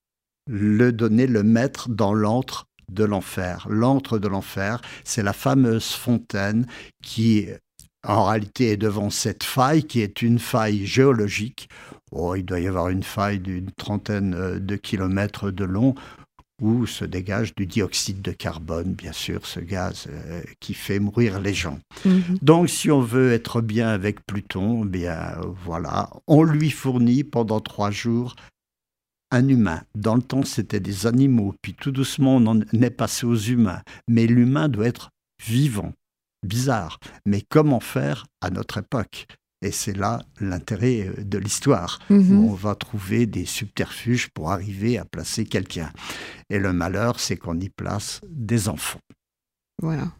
le mettre dans l'antre de l'enfer. L'antre de l'enfer, c'est la fameuse fontaine qui, en réalité, est devant cette faille, qui est une faille géologique. Oh, il doit y avoir une faille d'une 30aine de kilomètres de long, où se dégage du dioxyde de carbone, bien sûr, ce gaz qui fait mourir les gens. Donc, si on veut être bien avec Pluton, bien voilà, on lui fournit pendant 3 jours un humain. Dans le temps, c'était des animaux, puis tout doucement, on en est passé aux humains. Mais l'humain doit être vivant. Bizarre, mais comment faire à notre époque ? Et c'est là l'intérêt de l'histoire, où on va trouver des subterfuges pour arriver à placer quelqu'un. Et le malheur, c'est qu'on y place des enfants. Voilà.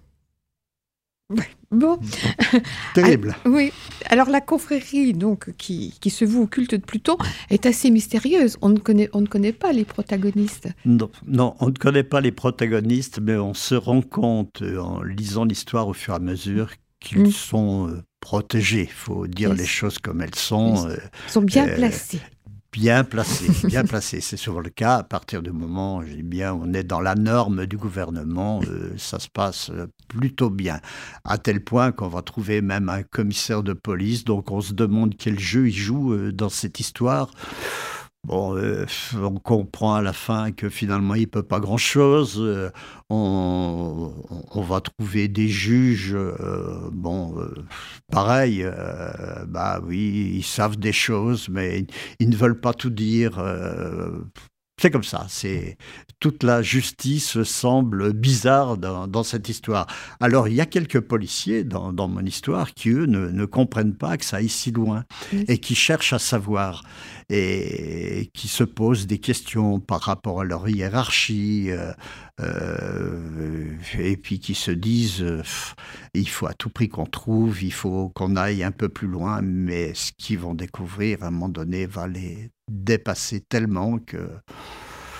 Bon. Terrible. Oui. Alors la confrérie donc qui se voue au culte de Pluton est assez mystérieuse. On ne connaît pas les protagonistes. Non, on ne connaît pas les protagonistes, mais on se rend compte en lisant l'histoire au fur et à mesure qu'ils sont protégés. Il faut dire les choses comme elles sont. Ils sont bien placés. Bien placé. C'est souvent le cas à partir du moment, je dis bien, on est dans la norme du gouvernement, ça se passe plutôt bien. À tel point qu'on va trouver même un commissaire de police, donc on se demande quel jeu il joue dans cette histoire. Bon, on comprend à la fin que finalement il ne peut pas grand-chose. On va trouver des juges, pareil, oui, ils savent des choses, mais ils ne veulent pas tout dire. C'est comme ça, toute la justice semble bizarre dans cette histoire. Alors, il y a quelques policiers dans mon histoire qui, eux, ne comprennent pas que ça aille si loin et qui cherchent à savoir et qui se posent des questions par rapport à leur hiérarchie et puis qui se disent il faut à tout prix qu'on trouve, il faut qu'on aille un peu plus loin, mais ce qu'ils vont découvrir à un moment donné va les dépasser tellement que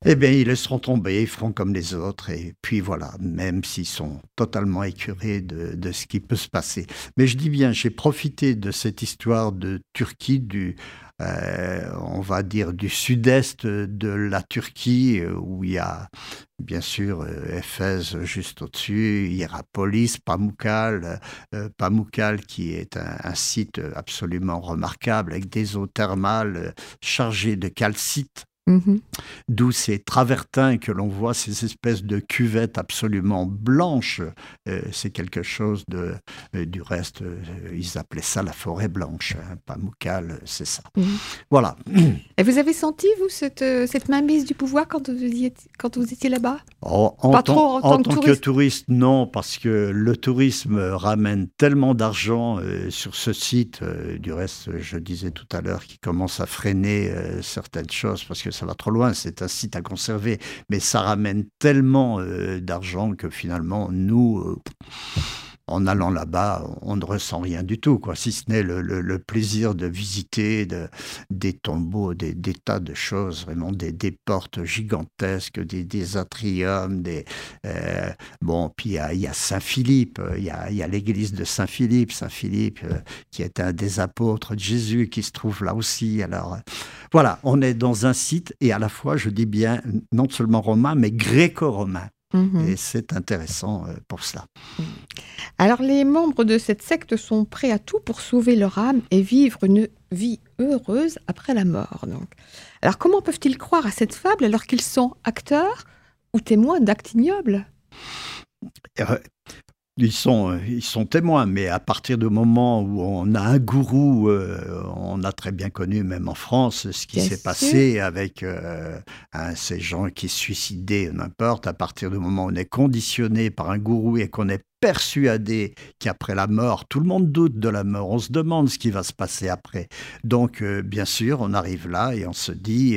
Eh bien, ils laisseront tomber, ils feront comme les autres, et puis voilà, même s'ils sont totalement écœurés de ce qui peut se passer. Mais je dis bien, j'ai profité de cette histoire de Turquie, on va dire du sud-est de la Turquie, où il y a bien sûr Éphèse juste au-dessus, Hierapolis, Pamukkale qui est un site absolument remarquable, avec des eaux thermales chargées de calcite. D'où ces travertins que l'on voit, ces espèces de cuvettes absolument blanches. C'est quelque chose du reste, ils appelaient ça la forêt blanche. Pamukkale, c'est ça. Voilà. Et vous avez senti, vous, cette mainmise du pouvoir quand vous étiez là-bas? En tant que touriste, non, parce que le tourisme ramène tellement d'argent sur ce site. Du reste, je disais tout à l'heure qu'il commence à freiner certaines choses, parce que ça va trop loin, c'est un site à conserver, mais ça ramène tellement d'argent que finalement, nous, en allant là-bas, on ne ressent rien du tout, quoi, si ce n'est le plaisir de visiter des tombeaux, des tas de choses, vraiment des portes gigantesques, des atriums, bon, puis il y a Saint-Philippe, il y a l'église de Saint-Philippe, qui est un des apôtres de Jésus, qui se trouve là aussi. Alors, voilà, on est dans un site, et à la fois, je dis bien, non seulement romain, mais gréco-romain. Et c'est intéressant pour cela. Alors, les membres de cette secte sont prêts à tout pour sauver leur âme et vivre une vie heureuse après la mort. Donc. Alors, comment peuvent-ils croire à cette fable alors qu'ils sont acteurs ou témoins d'actes ignobles ? Ils sont témoins, mais à partir du moment où on a un gourou, on a très bien connu, même en France, ce qui s'est passé avec ces gens qui se suicidaient, n'importe, à partir du moment où on est conditionné par un gourou et qu'on est persuadé qu'après la mort, tout le monde doute de la mort, on se demande ce qui va se passer après. Donc, bien sûr, on arrive là et on se dit,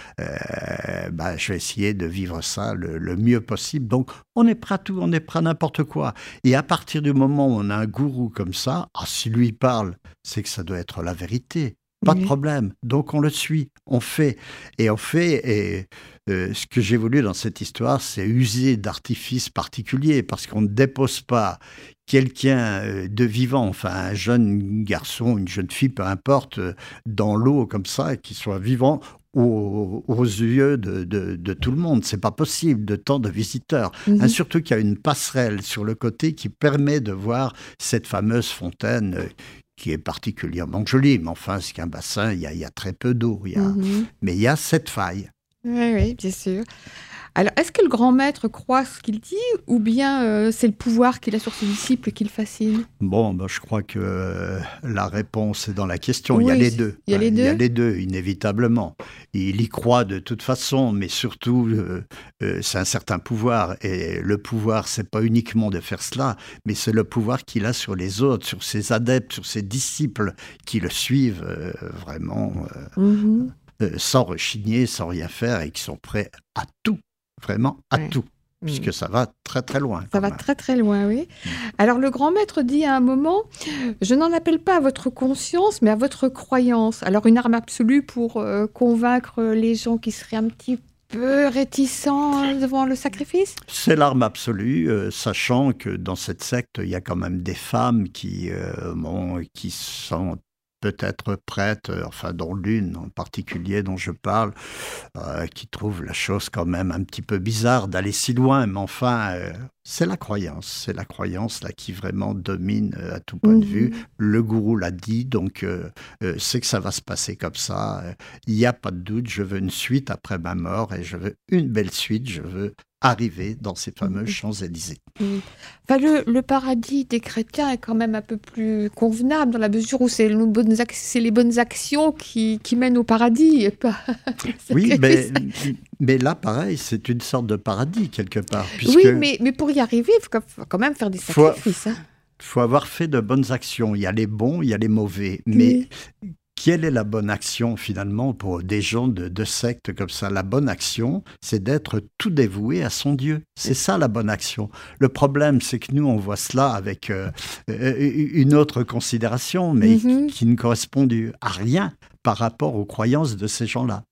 je vais essayer de vivre ça le mieux possible. Donc, on est prêt à tout, on est prêt à n'importe quoi. Et à partir du moment où on a un gourou comme ça, s'il lui parle, c'est que ça doit être la vérité. Pas de problème. Donc, on le suit, on fait. Et ce que j'ai voulu dans cette histoire, c'est user d'artifices particuliers, parce qu'on ne dépose pas quelqu'un de vivant, enfin un jeune garçon, une jeune fille, peu importe, dans l'eau comme ça, qui soit vivant aux yeux de tout le monde. C'est pas possible de tant de visiteurs. Surtout qu'il y a une passerelle sur le côté qui permet de voir cette fameuse fontaine qui est particulièrement jolie. Mais enfin, c'est qu'un bassin, il y a très peu d'eau. Mais il y a cette faille. Oui, bien sûr. Alors, est-ce que le grand maître croit ce qu'il dit, ou bien c'est le pouvoir qu'il a sur ses disciples qui le fascine ? Bon, je crois que la réponse est dans la question. Oui, il y a les deux. Il y a les deux, inévitablement. Il y croit de toute façon, mais surtout, c'est un certain pouvoir. Et le pouvoir, c'est pas uniquement de faire cela, mais c'est le pouvoir qu'il a sur les autres, sur ses adeptes, sur ses disciples qui le suivent vraiment sans rechigner, sans rien faire, et qui sont prêts à tout. Vraiment à tout, puisque ça va très très loin. Ça va très très loin, oui. Alors le grand maître dit à un moment, je n'en appelle pas à votre conscience, mais à votre croyance. Alors une arme absolue pour convaincre les gens qui seraient un petit peu réticents devant le sacrifice ? C'est l'arme absolue, sachant que dans cette secte, il y a quand même des femmes qui sont peut-être prêtes, enfin dont l'une en particulier dont je parle, qui trouve la chose quand même un petit peu bizarre d'aller si loin, mais enfin, c'est la croyance là qui vraiment domine à tout point de vue. Le gourou l'a dit, donc c'est que ça va se passer comme ça. Il n'y a pas de doute, je veux une suite après ma mort, et je veux une belle suite, je veux arriver dans ces fameux Champs-Élysées. Enfin, le paradis des chrétiens est quand même un peu plus convenable, dans la mesure où c'est les bonnes actions qui mènent au paradis, et pas oui, mais là, pareil, c'est une sorte de paradis, quelque part. Puisque oui, mais pour y arriver, il faut quand même faire des sacrifices. Il faut avoir fait de bonnes actions. Il y a les bons, il y a les mauvais. Mais quelle est la bonne action, finalement, pour des gens de sectes comme ça ? La bonne action, c'est d'être tout dévoué à son Dieu. C'est ça, la bonne action. Le problème, c'est que nous, on voit cela avec une autre considération, mais qui ne correspond à rien par rapport aux croyances de ces gens-là.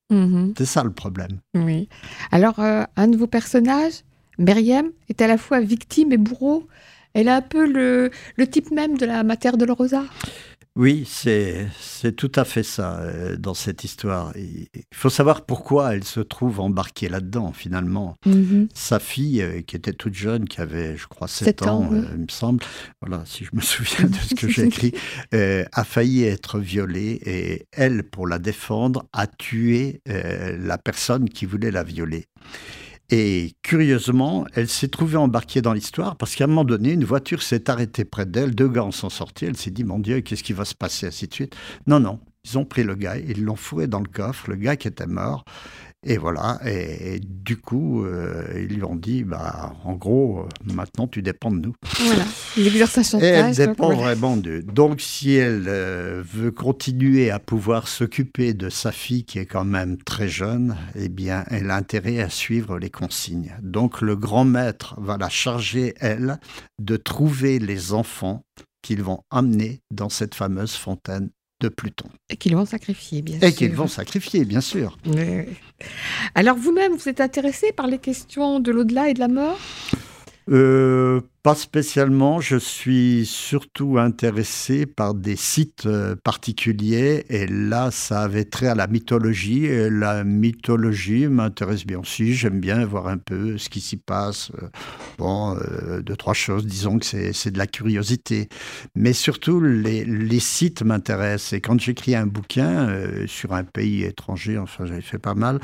C'est ça le problème. Oui. Alors, un de vos personnages, Myriam, est à la fois victime et bourreau. Elle a un peu le type même de la Mater Dolorosa. Oui, c'est tout à fait ça dans cette histoire. Il faut savoir pourquoi elle se trouve embarquée là-dedans, finalement. Sa fille, qui était toute jeune, qui avait, je crois, 7 ans, oui. il me semble, voilà, si je me souviens de ce que j'ai écrit, a failli être violée et elle, pour la défendre, a tué la personne qui voulait la violer. Et curieusement, elle s'est trouvée embarquée dans l'histoire parce qu'à un moment donné, une voiture s'est arrêtée près d'elle, 2 gars en sont sortis, elle s'est dit « Mon Dieu, qu'est-ce qui va se passer ?» ainsi de suite. Non, ils ont pris le gars, ils l'ont fourré dans le coffre, le gars qui était mort, et voilà. Et du coup, ils lui ont dit « En gros, maintenant tu dépends de nous. » Voilà, il exerce un chantage. Et elle dépend donc, voilà. vraiment d'eux. Donc, si elle veut continuer à pouvoir s'occuper de sa fille, qui est quand même très jeune, eh bien, elle a intérêt à suivre les consignes. Donc, le grand maître va la charger, elle, de trouver les enfants qu'ils vont amener dans cette fameuse fontaine de Pluton. Et qu'ils vont sacrifier, bien sûr. Et qu'ils vont sacrifier, bien sûr. Oui. Alors, vous-même, vous êtes intéressé par les questions de l'au-delà et de la mort ? Pas spécialement, je suis surtout intéressé par des sites particuliers et là ça avait trait à la mythologie et la mythologie m'intéresse bien aussi, j'aime bien voir un peu ce qui s'y passe, 2-3 choses, disons que c'est de la curiosité, mais surtout les sites m'intéressent et quand j'écris un bouquin sur un pays étranger, enfin j'avais fait pas mal,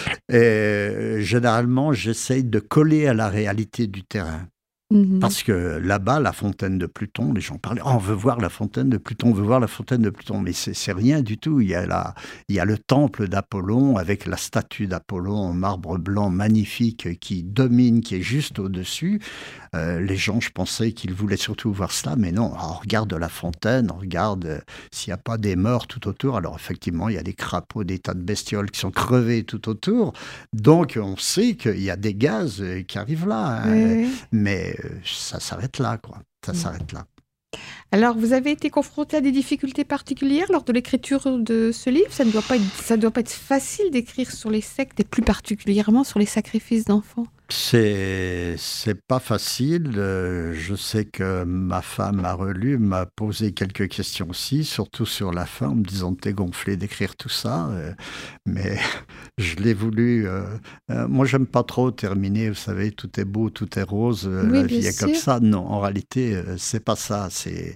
généralement j'essaye de coller à la réalité du terrain. Parce que là-bas, la fontaine de Pluton, les gens parlaient « on veut voir la fontaine de Pluton, on veut voir la fontaine de Pluton ». Mais c'est rien du tout. Il y a le temple d'Apollon avec la statue d'Apollon en marbre blanc magnifique qui domine, qui est juste au-dessus. Les gens, je pensais qu'ils voulaient surtout voir cela, mais non. Alors, on regarde la fontaine, on regarde s'il n'y a pas des morts tout autour. Alors effectivement, il y a des crapauds, des tas de bestioles qui sont crevées tout autour. Donc on sait qu'il y a des gaz qui arrivent là. Oui. Mais ça s'arrête là, quoi. Ça s'arrête là. Alors, vous avez été confronté à des difficultés particulières lors de l'écriture de ce livre ? Ça ne doit pas être facile d'écrire sur les sectes et plus particulièrement sur les sacrifices d'enfants. C'est pas facile. Je sais que ma femme a relu, m'a posé quelques questions aussi, surtout sur la fin, en me disant « t'es gonflé d'écrire tout ça ». Mais je l'ai voulu. Moi, j'aime pas trop terminer, vous savez, tout est beau, tout est rose, la vie est comme ça. Non, en réalité, c'est pas ça.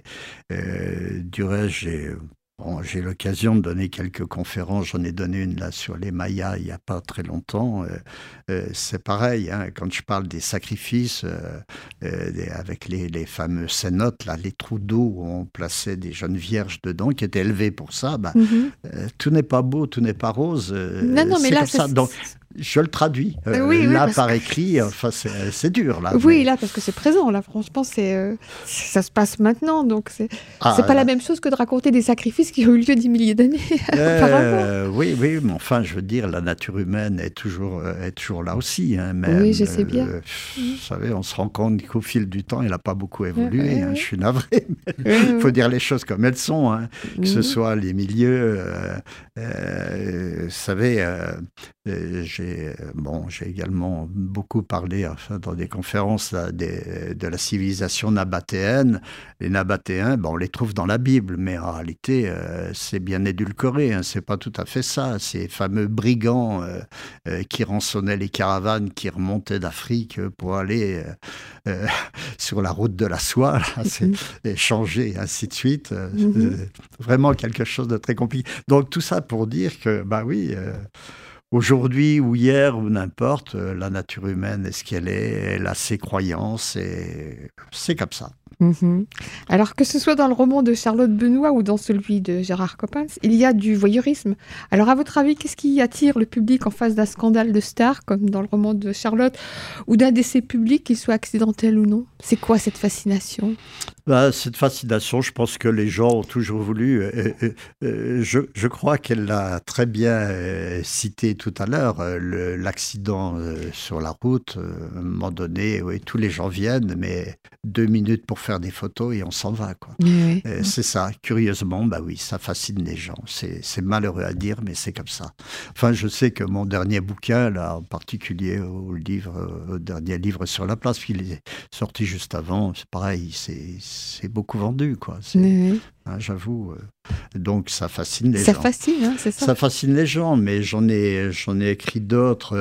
Du reste, j'ai l'occasion de donner quelques conférences. J'en ai donné une là sur les Mayas il n'y a pas très longtemps. C'est pareil, hein, quand je parle des sacrifices, avec les fameux cénotes, là, les trous d'eau où on plaçait des jeunes vierges dedans qui étaient élevées pour ça, tout n'est pas beau, tout n'est pas rose. Non, mais là, comme ça. Donc, je le traduis. Là, par écrit, enfin, c'est dur. Là, oui, là, parce que c'est présent. Là, franchement, ça se passe maintenant. Donc, c'est pas la même chose que de raconter des sacrifices qui ont eu lieu 10 milliers d'années auparavant. Oui, mais enfin, je veux dire, la nature humaine est toujours là aussi. Hein, même, oui, je sais bien. Vous savez, on se rend compte qu'au fil du temps, elle n'a pas beaucoup évolué. Je suis navré. Il faut dire les choses comme elles sont. Hein, que ce soit les milieux. Vous savez, j'ai également beaucoup parlé dans des conférences là, de la civilisation nabatéenne. Les Nabatéens, on les trouve dans la Bible, mais en réalité, c'est bien édulcoré. Hein, c'est pas tout à fait ça. Ces fameux brigands qui rançonnaient les caravanes qui remontaient d'Afrique pour aller sur la route de la soie, là, échanger, ainsi de suite. Vraiment quelque chose de très compliqué. Donc tout ça pour dire que, aujourd'hui ou hier ou n'importe, la nature humaine est ce qu'elle est, elle a ses croyances et c'est comme ça. Alors que ce soit dans le roman de Charlotte Benoît ou dans celui de Gérard Coppens, il y a du voyeurisme. Alors à votre avis, qu'est-ce qui attire le public en face d'un scandale de star, comme dans le roman de Charlotte, ou d'un décès public, qu'il soit accidentel ou non ? C'est quoi cette fascination ? Cette fascination, je pense que les gens ont toujours voulu. Je crois qu'elle l'a très bien cité tout à l'heure, l'accident sur la route. À un moment donné, oui, tous les gens viennent, mais 2 minutes pour faire des photos et on s'en va, quoi. Oui. C'est ça, curieusement, oui, ça fascine les gens. C'est malheureux à dire, mais c'est comme ça. Enfin, je sais que mon dernier bouquin, là, en particulier au dernier livre sur la place, qu'il est sorti juste avant, c'est pareil, c'est beaucoup vendu, quoi. J'avoue. Donc, ça fascine les gens. Ça fascine, hein, c'est ça. Ça fascine les gens, mais j'en ai écrit d'autres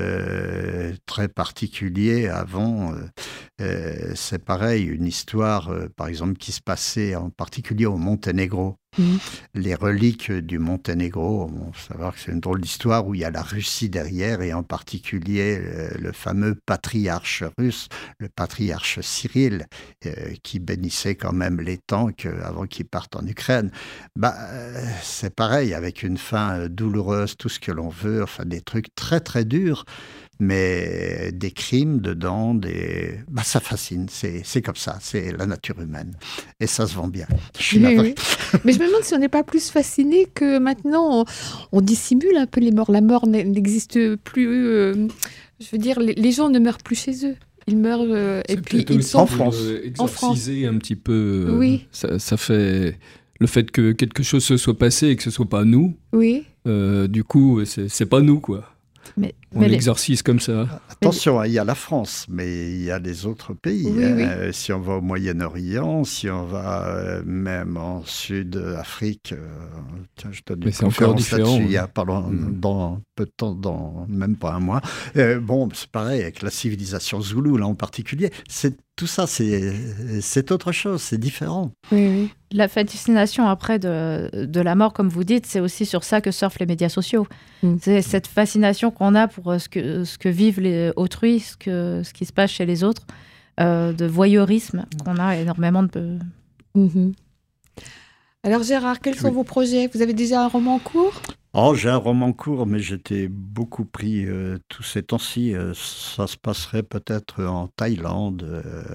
très particuliers avant. C'est pareil, une histoire, par exemple, qui se passait en particulier au Monténégro. Les reliques du Monténégro, on faut savoir que c'est une drôle d'histoire où il y a la Russie derrière, et en particulier le fameux patriarche russe, le patriarche Cyril, qui bénissait quand même les tanks avant qu'ils partent en Ukraine. C'est pareil, avec une fin douloureuse, tout ce que l'on veut, enfin des trucs très très durs, mais des crimes dedans, ça fascine, c'est comme ça, c'est la nature humaine, et ça se vend bien. Je suis oui. Mais je me demande si on n'est pas plus fasciné que maintenant on dissimule un peu les morts. La mort n'existe plus, je veux dire, les gens ne meurent plus chez eux. Ils meurent et puis ils sont en France. Exorciser un petit peu, oui. Ça fait le fait que quelque chose se soit passé et que ce soit pas nous. Oui. Du coup, c'est pas nous, quoi. On l'exorcise comme ça. Attention, il y a la France, mais il y a les autres pays. Oui. Si on va au Moyen-Orient, si on va même en Sud-Afrique, je donne une conférence là-dessus il y a dans peu de temps, dans même pas un mois. C'est pareil avec la civilisation zoulou, là en particulier. Tout ça, c'est autre chose, c'est différent. Oui. La fascination après de la mort, comme vous dites, c'est aussi sur ça que surfent les médias sociaux. C'est cette fascination qu'on a pour ce que vivent les autrui, ce qui se passe chez les autres, de voyeurisme qu'on a énormément de... Alors Gérard, quels sont vos projets ? Vous avez déjà un roman en cours ? J'ai un roman en cours, mais j'étais beaucoup pris tous ces temps-ci. Ça se passerait peut-être en Thaïlande.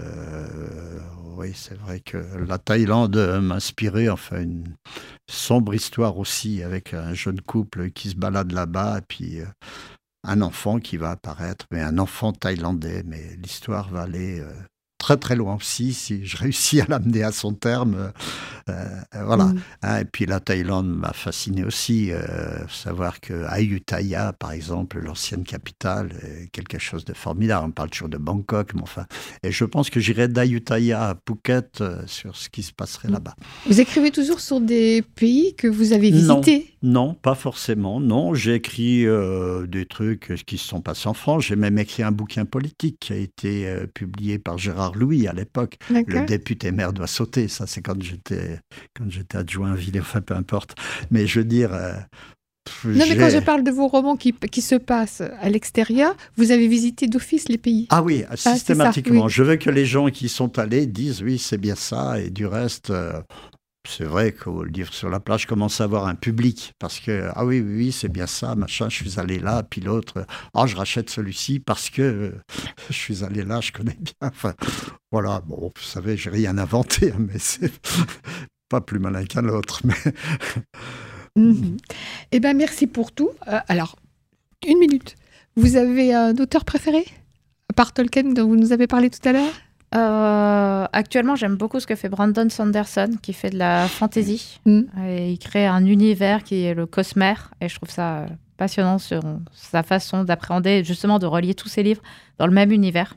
Oui, c'est vrai que la Thaïlande m'a inspiré, enfin, une sombre histoire aussi, avec un jeune couple qui se balade là-bas, et puis un enfant qui va apparaître, mais un enfant thaïlandais. Mais l'histoire va aller très très loin aussi, si je réussis à l'amener à son terme. Voilà. Et puis la Thaïlande m'a fasciné aussi. Savoir que Ayutthaya, par exemple, l'ancienne capitale, est quelque chose de formidable. On parle toujours de Bangkok, mais enfin. Et je pense que j'irai d'Ayutthaya à Phuket sur ce qui se passerait là-bas. Vous écrivez toujours sur des pays que vous avez visités ? Non, pas forcément. Non, j'ai écrit des trucs qui se sont passés en France. J'ai même écrit un bouquin politique qui a été publié par Gérard Louis à l'époque. Le député maire doit sauter. Ça, c'est quand j'étais adjoint à ville, enfin peu importe. Mais je veux dire... Non, mais quand je parle de vos romans qui se passent à l'extérieur, vous avez visité d'office les pays. Ah oui, systématiquement. Ça, oui. Je veux que les gens qui sont allés disent oui, c'est bien ça. Et du reste... c'est vrai qu'au livre sur la plage, je commence à avoir un public parce que, oui, c'est bien ça, machin, je suis allé là, puis l'autre, je rachète celui-ci parce que je suis allé là, je connais bien. Enfin, voilà, bon, vous savez, j'ai rien inventé, mais c'est pas plus malin qu'un autre. Mais... Eh bien, merci pour tout. Alors, 1 minute. Vous avez un auteur préféré, à part Tolkien dont vous nous avez parlé tout à l'heure ? Actuellement, j'aime beaucoup ce que fait Brandon Sanderson, qui fait de la fantasy. Et il crée un univers qui est le Cosmere, et je trouve ça passionnant sur sa façon d'appréhender, justement de relier tous ses livres dans le même univers.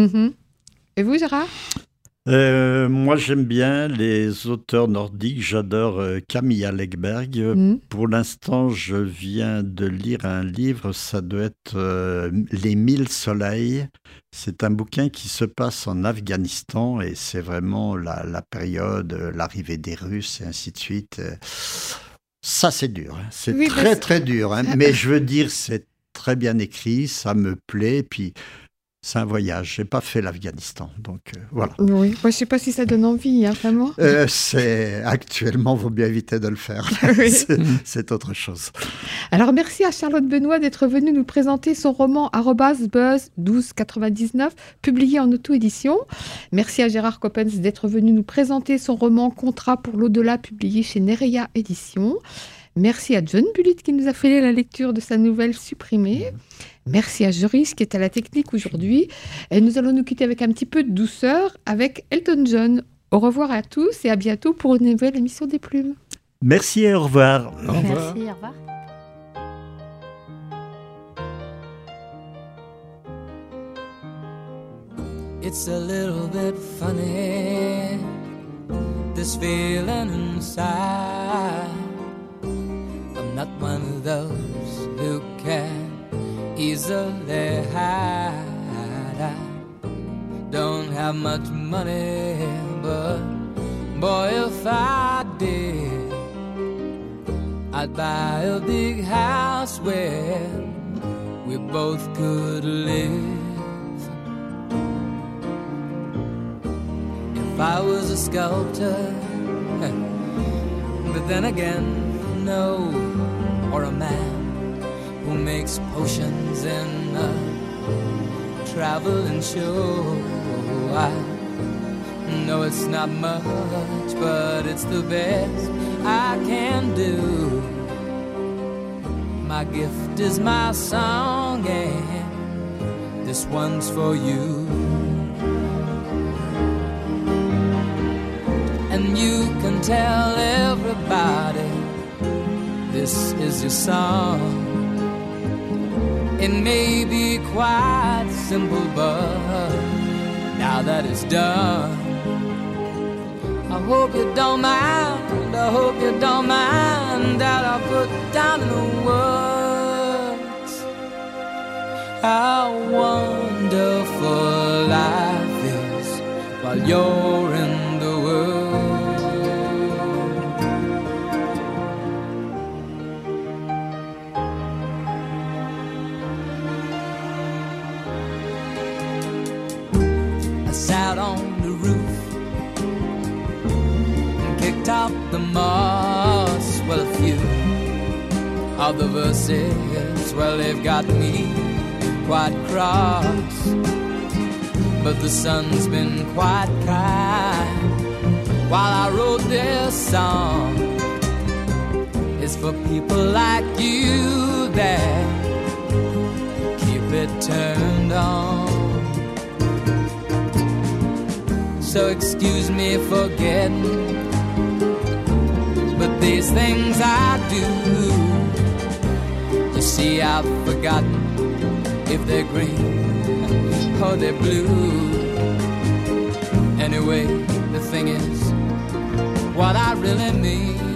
Et vous, Gérard ? Moi, j'aime bien les auteurs nordiques. J'adore Camilla Läckberg. Pour l'instant, je viens de lire un livre, ça doit être Les 1000 soleils. C'est un bouquin qui se passe en Afghanistan et c'est vraiment la période, l'arrivée des Russes et ainsi de suite. Ça, c'est dur. C'est très, très dur. Mais je veux dire, c'est très bien écrit, ça me plaît. Puis... c'est un voyage. Je n'ai pas fait l'Afghanistan, donc voilà. Oui, moi, je ne sais pas si ça donne envie, vraiment. Actuellement, il vaut bien éviter de le faire. C'est autre chose. Alors, merci à Charlotte Benoît d'être venue nous présenter son roman @buzz1299, publié en auto-édition. Merci à Gérard Coppens d'être venu nous présenter son roman Contrat pour l'au-delà, publié chez Nerea Éditions. Merci à John Bullitt qui nous a fait la lecture de sa nouvelle Supprimée. Merci à Joris qui est à la technique aujourd'hui. Et nous allons nous quitter avec un petit peu de douceur avec Elton John. Au revoir à tous et à bientôt pour une nouvelle émission des Plumes. Merci et au revoir. Au revoir. Merci, au revoir. It's a little bit funny, this feeling inside. I'm not one of those who can easily hide. I don't have much money, but boy, if I did, I'd buy a big house where we both could live. If I was a sculptor, but then again, no, or a man who makes potions in a traveling show. I know it's not much, but it's the best I can do. My gift is my song, and this one's for you. And you can tell everybody this is your song. It may be quite simple, but now that it's done, I hope you don't mind, I hope you don't mind that I put down in the words how wonderful life is while you're in the world. I sat on the roof and kicked out the moss. Well, a few of the verses, well, they've got me quite cross, but the sun's been quite kind while I wrote this song. It's for people like you that keep it turned on. So excuse me for getting, but these things I do, you see, I've forgotten if they're green or they're blue. Anyway, the thing is, what I really mean